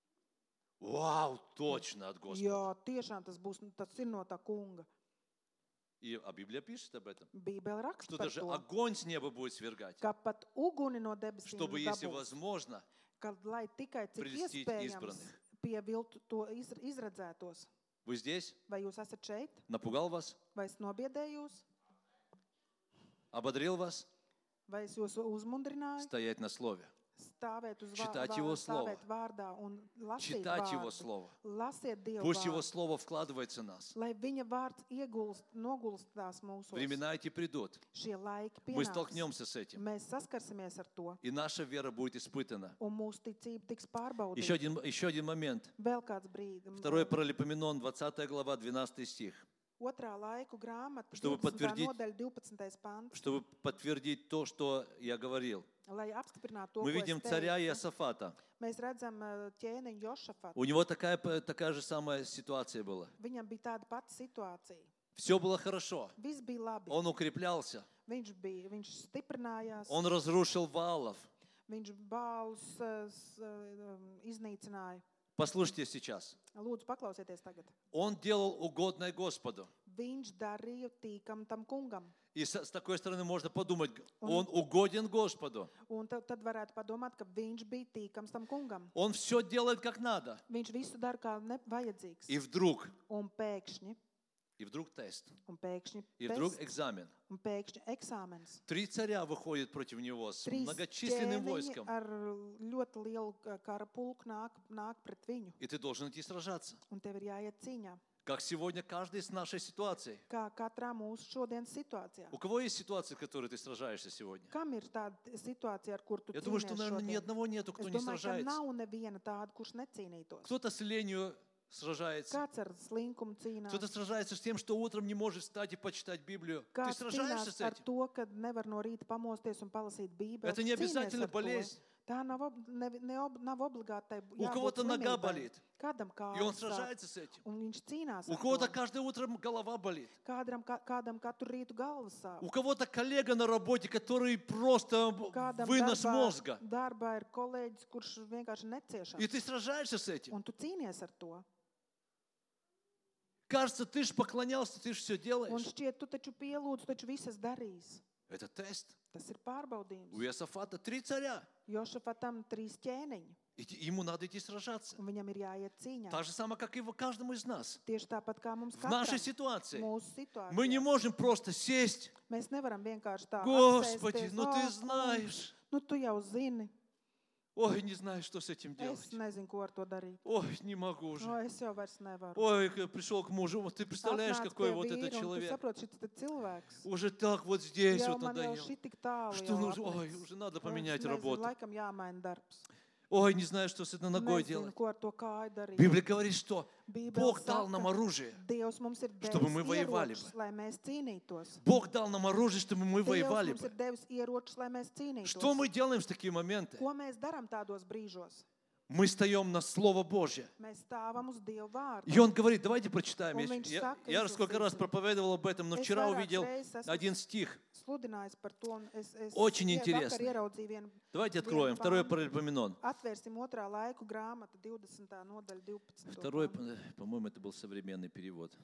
Вау, точно от Господа. Jā, tiešām tas būs, tas ir no tā kunga. И, а Библия пишет об этом. Bībele raksta Что par даже to, огонь с неба будет свергать. ka pat uguni no debesīm Чтобы, если dabūs, возможно, ka lai tikai cik прельстить iespējams избранных. pieviltu to izr- izredzētos. Вы здесь? Vai jūs esat šeit? Напугал вас? Vai es nobiedēju jūs? Ободрил вас? Vai es jūs uzmundrināju? Стоять на Слове. Stāvēt uz vā- Читать vā- Его Слово. stāvēt vārdā un lasīt Читать Его vārdu. Слово. Lasiet Dievu Пусть Его vārdu. Слово вкладывается в нас. Lai viņa vārds iegulst, nogulstās mūsos. Времена эти придут. Šie laiki Мы pienāks. столкнемся с этим. Mēs saskarsimies ar to. И наша вера будет испытана. Un mūsu ticība tiks Еще pārbaudīta. один, еще один момент. Vēl kāds brīdis. Второй Паралипоменон, двадцатая глава, двенадцатый стих. Otrā laiku grāmata, Чтобы divdesmitā подтвердить- nodaļa, divpadsmitais pants, Чтобы подтвердить то, что я говорил. lai apstiprinātu to, Мы ko видим es царя teicu. Иосафата. Mēs redzam uh, ķēniņu Jošafatu. У него такая, такая же самая ситуация была. Viņam bija tāda pati situācija. Все было хорошо. Viss bija labi. Он укреплялся. Viņš bija, viņš stiprinājās, Он разрушил Ваалов. viņš bālus uh, s- uh, iznīcināja. Послушайте сейчас. Lūdzu, paklausieties tagad. Он делал угодное Господу. Viņš darīja tīkam tam kungam. И с, с такой стороны можно подумать, он угоден Господу. Un tad, tad varētu padomāt, ka viņš bija tīkams tam kungam. Он все делает как надо. Viņš visu dara kā ne- vajadzīgs. И вдруг, Un pēkšņi, и вдруг тест. un pēkšņi, И вдруг tests, экзамен. un pēkšņi eksāmens. Три царя выходят против него с Trīs многочисленным ķēniņi войском. ar ļoti lielu uh, kara pulku nāk, nāk pret viņu. И ты должен идти сражаться. Un tev ir jāiet cīņā. Как сегодня каждый из нашей ситуации. Kā katrā mūsu šodienas situācijā. У кого есть ситуации, в которой ты сражаешься сегодня? Kam ir tāda situācija, ar kur tu Я думаю, что, cīnies наверное, ни šodien? одного нету, кто Es не domāju, ka сражается. nav neviena tāda, kurš necīnītos. Кто-то с ленью сражается. Kāds ar slinkumu cīnās? Кто-то сражается с тем, что утром не может встать и почитать Библию. Ты Kāds сражаешься cīnās с ar этим? to, ka nevar no rīta pamosties un palasīt Bībeli? Это не Tu cīnies обязательно ar to. болезнь. Tā nav, ob- ne, ne, ob- nav obligāti tai У кого-то нога болит, Kādam и он kājas sāp, сражается с этим. un viņš cīnās У ar кого-то to. каждое утро голова болит. Kādam, kā, kādam katru rītu galvas sāp. У кого-то коллега на работе, который просто Kādam вынос darbā, мозга. darbā ir kolēģis, kurš vienkārši neciešās. И ты сражаешься с этим. Un tu cīnies ar to. Кажется, ты ж поклонялся, ты ж все Un делаешь. šķiet, tu taču pielūdz, taču visas darīs. Это тест. Tas ir pārbaudījums. У Иосафата три царя. Jošafatam trīs ķēniņi, И те- ему надо идти сражаться. un viņam ir jāiet cīņā. Так же самое, как и в каждому из нас. Tieši tāpat kā mums В нашей katram, ситуации. mūsu situācijā. Мы не можем просто сесть. Mēs nevaram vienkārši tā Господи, apsēsties, ну "O, ты kungs, знаешь. Nu, tu jau zini. Ой, не знаю, что с этим Es делать. nezinu, ko ar to darīt. Ой, не могу O, уже. es jau vairs nevaru. Ой, к- пришел к мужу. Вот ты представляешь, Atnāc какой pie вот vīra, этот un tu человек. saproti, šis te cilvēks. Уже так вот здесь Jau вот man jau надоел. šī tik tālu Что jau нужно? Ой, atlicis. уже надо Es поменять nezinu, работу. Laikam jāmaina darbs. Ой, не знаю, что с этой ногой Nezinu, делать. ko ar to kāju darīt. Библия говорит, что Bībele Бог дал saka, нам оружие. Dievs mums ir чтобы мы devis воевали ieročus, бы. lai mēs cīnītos. Бог дал нам оружие, чтобы мы Dievs воевали mums ir бы. devis ieročus, lai mēs cīnītos. Что мы делаем в такие моменты? Ko mēs darām tādos brīžos? Мы стоим на Слово Божье. Mēs stāvam uz Dievu vārdu. И он говорит, давайте прочитаем. Он Я, viņš я- saka, я сколько раз izlasīsim. проповедовал об этом, но Es вчера vairākas увидел reizes esmu один стих. sludinājis par to, un es, es Очень ie- vakar интересный. ieraudzīju vienu. Давайте vienu откроем. Второй pantu. Паралипоменон. Atvērsim otrā laiku grāmata, divdesmitā nodaļa, divpadsmitā Второй, pantu. по- по-моему, это был современный перевод.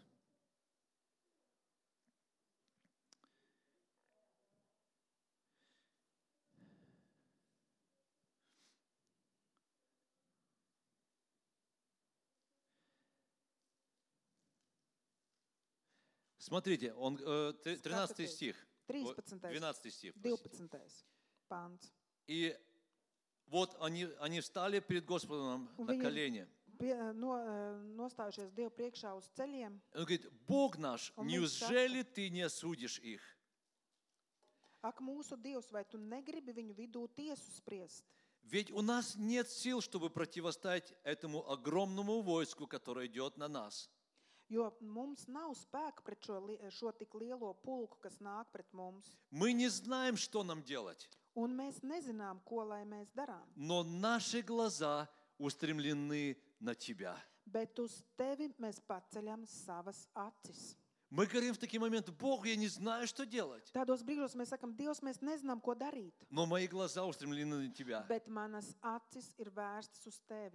Смотрите, он, э, tre- тринадцатый стих, о, trīspadsmitais, двенадцатый стих. простите. divpadsmitais pants. И вот они, они встали перед Господом Un на viņi ir колени. pie, no, eh, nostājušies Dievu priekšā uz ceļiem. Он говорит, Бог наш, Он неужели ты не осудишь их? Ak, mūsu Dievs, vai tu negribi viņu vidū tiesu spriest? Ведь у нас нет сил, чтобы противостоять этому огромному войску, которое идет на нас. Jo mums nav spēka pret šo, li- šo tik lielo pulku, kas nāk pret mums. Мы не знаем, что нам делать, Un mēs nezinām, ko lai mēs darām. но наши глаза устремлены на Тебя. Bet uz tevi mēs paceļam savas acis. Мы говорим в такие моменты, Бог, я не знаю, что делать, Tādos brīžos mēs sakam, Dievs, mēs nezinām, ko darīt. но мои глаза устремлены на Тебя. Bet manas acis ir vērstas uz tevi.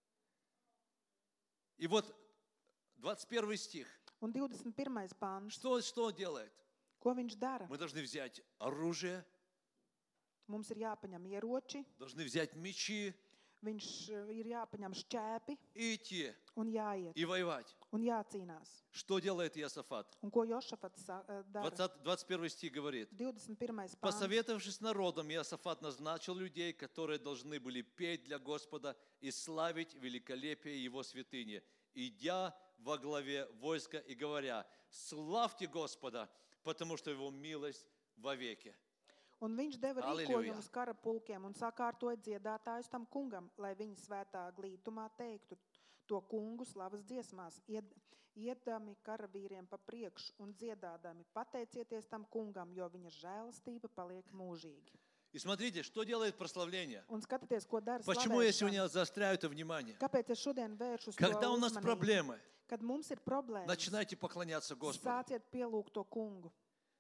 И вот двадцать первый стих. Un divdesmit pirmais pāns. Что, что он делает? Ko viņš dara? Мы должны взять оружие, Mums ir jāpaņem ieroči, должны взять мечи viņš eh, ir jāpaņem šķēpi и идти, un jāiet и воевать. un jācīnās. Что делает Иосафат? Un ko Jošafats sa- eh, dara? двадцать, двадцать первый стих говорит. divdesmit pirmais pāns. Посоветовавшись с народом, Иосафат назначил людей, которые должны были петь для Господа и славить великолепие Его святыни, идя во главе войска и говоря, славьте Господа, потому что Его милость вовеки. Un viņš deva Halleluja. rīkojumus kara pulkiem un sakārtoja dziedātājus tam kungam, lai viņi svētā glītumā teiktu to kungu slavas dziesmās, ied, iedami karavīriem pa priekšu un dziedādami, pateicieties tam kungam, jo viņa žēlastība paliek mūžīgi. И смотрите, что делает прославление. Un skatieties, ko dara Почему я slavēšana. сегодня заостряю это внимание? Kāpēc es šodien vēršu uz Когда to у нас uzmanību? проблемы, Kad mums ir problēmas, начинайте поклоняться Господу. sāciet pielūgt to kungu.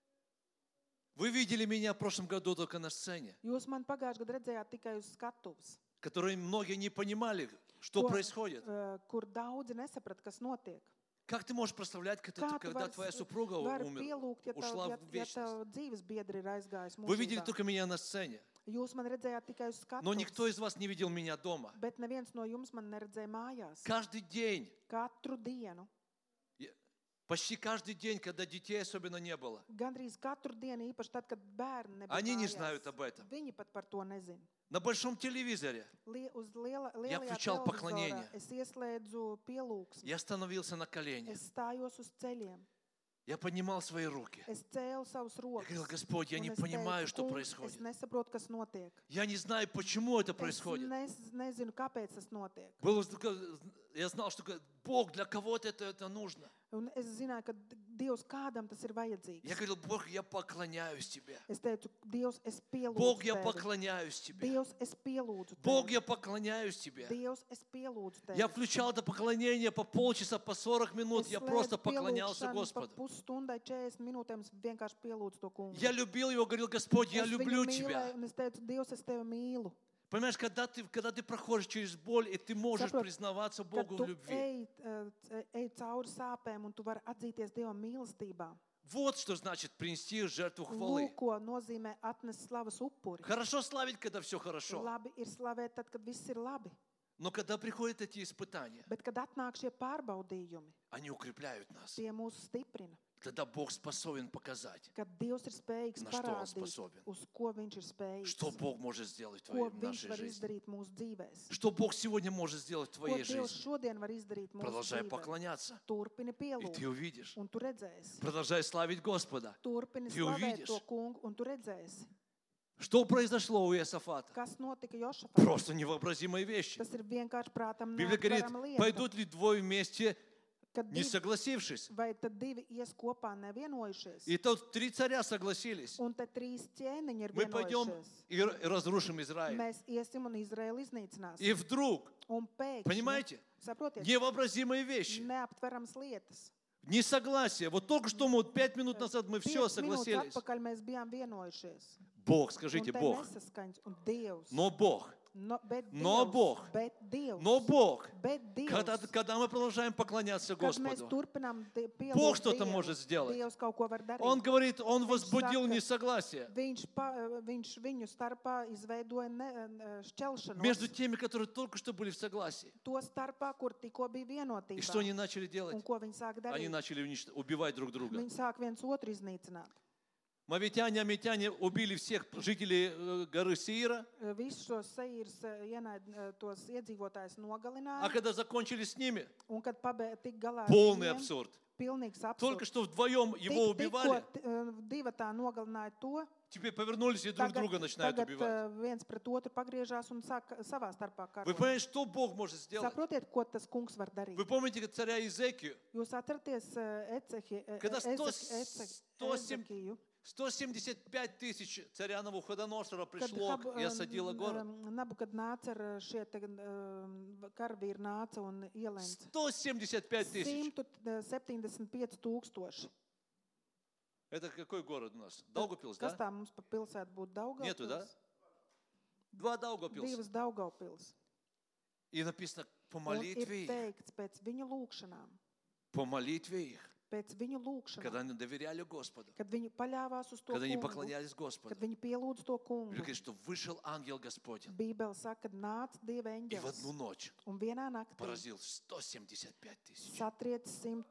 Вы видели меня в прошлом году только на сцене, Jūs man pagājušajā gadā redzējāt tikai uz skatuves, которые многие не понимали, что Ko- происходит. eh, kur daudzi nesaprata, kas notiek. Как ты можешь прославлять, когда, Kā tu когда vari- твоя супруга vari умер, pielūgt, ja ушла tev, ja, в ja вечность? tev dzīves biedri ir aizgājis Вы видели mūžībā? только меня на сцене, Jūs man redzējāt tikai uz но никто skatuves, из вас не видел меня дома. bet neviens no jums man neredzēja mājās. Каждый день, Katru dienu, я- почти каждый день, когда детей особенно не было, gandrīz katru dienu, īpaši tad, kad bērni nebija они не mājās, знают об этом. viņi pat par to nezina. На большом телевизоре Lie, uz liela, Я lielajā включал televizorā поклонение. es ieslēdzu pielūgsmi, я становился на колени, es stājos uz ceļiem, я поднимал свои руки. es cēlu savus Я rokas. говорил, Господь, я un не es понимаю, teicu, что "Kungs, происходит. Es nesaprotu, kas notiek. Я не знаю, почему это Es происходит. nez, nezinu, kāpēc tas notiek. Было такое- Я знал, что Бог, для кого-то это, это нужно. Un es zināju, ka Dievs kādam tas ir vajadzīgs. Я говорил, Бог, я поклоняюсь Тебе. Es teicu, Dievs, es pielūdzu Бог, я tevi. поклоняюсь Тебе. Dievs, es pielūdzu Бог, tevi. я поклоняюсь Тебе. Dievs, es pielūdzu tevi. Я включал это поклонение по полчаса, по сорок минут. Es Я просто slēdzu поклонялся pielūgšanu Господу. Pa pusstundai, četrdesmit minūtēm es vienkārši pielūdzu to kungu. Я любил Его, говорил, Господь, я es люблю viņu Тебя. mīlēju, un es teicu, Dievs, es tevi mīlu. Понимаешь, когда ты, когда ты проходишь через боль, и ты можешь Saprot, признаваться Kad Богу tu в любви. ej, eh, ej cauri sāpēm, un tu vari atzīties Dievam mīlestībā. Вот что значит принести жертву хвалы. Lūk, ko nozīmē atnest slavas upuri. Хорошо славить, когда все хорошо. Labi ir slavēt tad, kad viss ir labi. Но когда приходят эти испытания, Bet, kad atnāk šie pārbaudījumi, они укрепляют нас. tie mūs stiprina. Тогда Бог способен показать, Kad Dievs ir spējīgs На что он parādīt, способен? uz ko Viņš ir spējīgs, что Бог может сделать в, ko твоей, в Viņš нашей var жизни. izdarīt mūsu dzīvēs. Что Бог сегодня может сделать в Ko твоей Dievs жизни. šodien var izdarīt mūsu Продолжай dzīvē. поклоняться, Turpini и pielūgt, ты увидишь. un tu redzēsi. Продолжай славить Господа. Turpini Ты slavēt увидишь. to kungu, un tu redzēsi. Что произошло у Иосафата? Kas notika Jošafam? Просто невообразимые вещи. Tas ir vienkārši prātam Библия говорит, neaptverama lieta. пойдут ли двое вместе, Kad не divi, согласившись. vai tad divi ies kopā nevienojušies? И тут три царя согласились. Un te trīs ķēniņi ir Мы пойдем vienojušies. и р- разрушим Израиль. Mēs iesim un Izraēlu iznīcināsim. И вдруг, Un pēkšņi, понимаете, saprotiet, невообразимые вещи, neaptverams lietas. несогласие. Вот только что мы, вот пять минут назад мы все Piecas minūtes согласились. atpakaļ mēs bijām vienojušies. Бог, Un скажите, te Бог. nesaskaņas. Un Dievs. Но Бог, No, bet Но Dievs, Бог. Bet Dievs. но Бог, Bet Dievs. когда, когда мы продолжаем поклоняться Kad mēs Господу, turpinām die- pielūgt Бог что-то Dievu, может сделать. Dievs kaut ko var darīt. Он говорит, Он Viņš возбудил saka, несогласие Viņš, pa, viņš viņu starpā izveidoja ne, ne, šķelšanos. между теми, которые только что были в согласии. To starpā, kur tikko bija И что они vienotībā. начали делать? Un ko viņi sāk Они darīt? начали уничт- убивать друг друга. Viņi sāk viens otru iznīcināt. Мавитяне, амитяне убили всех жителей э, горы Сиира, Visus šos seīrus ienaid, tos iedzīvotājus а nogalināja. когда закончили с ними, Un kad pabeidz tik galā ar полный viņiem, абсурд. pilnīgs Только absurds. что вдвоем его Tik- убивали, Tikko t- divi tā nogalināja to, теперь повернулись и друг tagad, друга начинают tagad убивать. eh, viens pret otru pagriežās un sāk savā starpā Вы karot. понимаете, что Бог может сделать? Saprotiet, ko tas kungs var darīt? Вы помните как царя Изекию? Jūs atceraties eh, Ecehi- eh, Когда сто- Ezek- Ezek- сто семь- Ezekiju, сто семьдесят пять тысяч царя Навуходоносора kad пришло Hab- и осадило город. Nabukadnāca ar šie te, eh, karavīri nāca un ielēca. сто семьдесят пять тысяч. simt septiņdesmit pieci tūkstoši. Это какой город у нас? Daugavpils, Kas да? tā mums pa pilsētu būtu Daugavpils? Нету, да? Два Daugavpils. Divas Daugavpils. И написано, по Un ir молитве их, teikts pēc viņu lūkšanām, по молитве их, pēc viņu когда lūkšanām, они доверяли Господу, kad viņi paļāvās uz to когда они kungu, поклонялись Господу. kad viņi pielūdz to kungu. Библия говорит, что вышел ангел Господень Bībele saka, kad nāca Dieva и в одну eņģelis ночь un vienā naktī поразил сто семьдесят пять тысяч. satriec simt,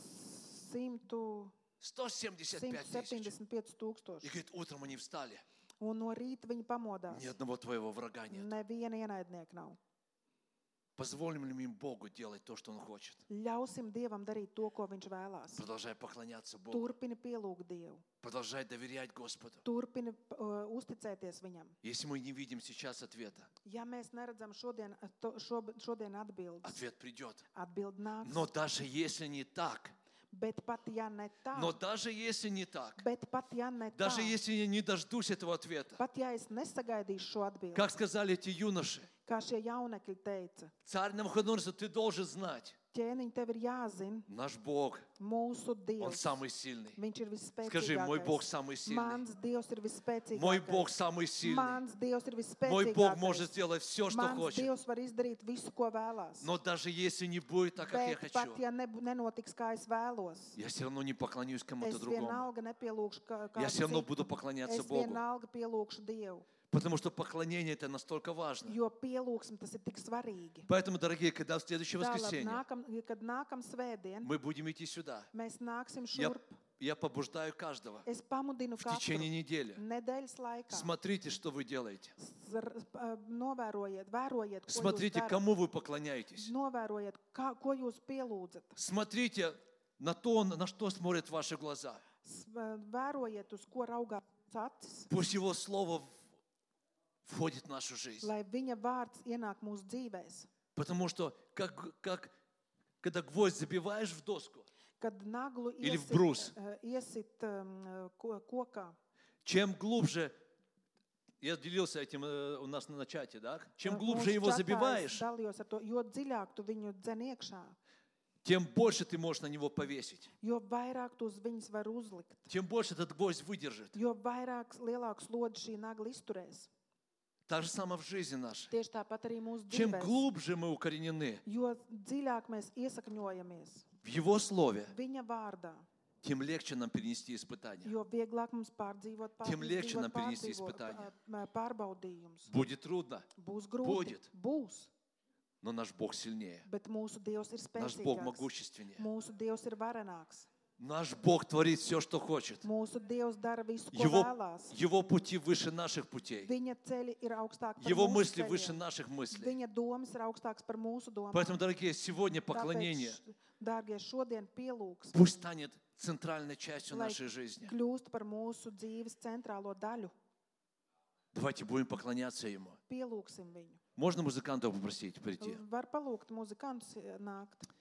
simtu, сто семьдесят пять тысяч. simt septiņdesmit pieci И tūkstoši. говорит, утром они встали, Un no rīta viņi pamodās. ни одного твоего врага нет. Neviena ienaidnieka nav. Позволим ли им Богу делать то, что Он хочет? Ļausim Dievam darīt to, ko Viņš vēlās. Продолжай поклоняться Богу. Turpini pielūgt Dievu. Продолжай доверять Господу. Turpini uh, uzticēties Viņam. Если мы не видим сейчас ответа, Ja mēs neredzam šodien, to, šob- šodien atbildes, ответ придет. atbild nāks. Но даже если не так, Bet pat ja ne tā, но даже если не так, bet pat ja ne tā, даже если я не дождусь этого ответа, pat ja es nesagaidīšu šo atbildi, как сказали эти юноши, kā šie jaunekļi teica, царь Навуходоносор, ты должен знать, ķēniņ, tev ir jāzina, наш Бог, mūsu Он Dievs, самый сильный. Viņš ir visspēcīgākais. Скажи, мой Бог самый сильный. Mans Dievs ir visspēcīgākais. Мой Бог самый сильный. Mans Dievs ir visspēcīgākais. Мой Бог может сделать все, что Mans хочет. Dievs var izdarīt visu, ko vēlās. Но даже если не будет так, как я Bet pat, хочу, ja ne, nenotiks, kā es vēlos, я все равно не поклонюсь кому-то es другому. vienalga nepielūkšu kā, Я все равно kādu буду citu. поклоняться Es Богу. vienalga pielūkšu Dievu, Потому что поклонение это настолько важно. jo pielūgsme tas ir tik svarīgi. Поэтому, дорогие, когда в следующее Tālāk, воскресенье nākam, kad nākam svētdien, мы будем идти сюда, mēs nāksim я, šurp. я побуждаю каждого Es pamudinu в течение katru недели. nedēļas laikā. Смотрите, что вы делаете. Zar- uh, Novērojiet, vērojiet, ko Смотрите, jūs darat. кому вы поклоняетесь. Novērojiet, kā, ko jūs pielūdzat. Смотрите на то, на что смотрят ваши глаза. S- Vērojiet, uz ko raugās acis, Пусть Его Слово входит в нашу жизнь. lai viņa vārds ienāk mūsu dzīvēs. Потому что, как, как, когда гвоздь забиваешь в доску, Kad naglu Или в iesit, brūs. uh, iesit um, ko- kokā, чем глубже, я делился этим э, у нас на чате, да? Чем uh, глубже mūsu его čatā es забиваешь, dalījos ar to, jo dziļāk tu viņu dzen iekšā, тем больше ты можешь на него повесить. jo vairāk tu uz viņas var uzlikt, Тем больше этот гвоздь выдержит. jo vairāk lielāks slodzi šī nagla izturēs. Так же самое в жизни нашей. Tieši tāpat arī mūsu Чем dzīvēs. глубже мы укоренены Jo dziļāk mēs iesakņojamies в Его Слове, viņa vārdā, тем легче нам перенести испытания. jo vieglāk mums pārdzīvot, Tiem liekšķi pārdzīvot нам перенести pārdzīvot, испытания. ā, pārbaudījumus. Будет трудно, Būs grūti, Будет. būs, но наш Бог сильнее. bet mūsu Dievs ir Наш Бог spēcīgāks. могущественнее. Mūsu Dievs ir varenāks. Наш Бог творит все, что хочет. Mūsu Dievs dara visu, ko Его, vēlās. его пути выше наших путей. Viņa ceļi ir augstāki par Его mūsu мысли выше ceļiem. наших мыслей. Viņa domas ir augstākas par mūsu domām. Поэтому, дорогие, сегодня поклонение Tāpēc, dārgie, šodien pielūgs, пусть станет центральной частью lai нашей жизни. kļūst par mūsu dzīves centrālo daļu. Давайте будем поклоняться Ему. Pielūgsim viņu. Можно музыкантов попросить прийти? Var palūgt muzikantus nākt.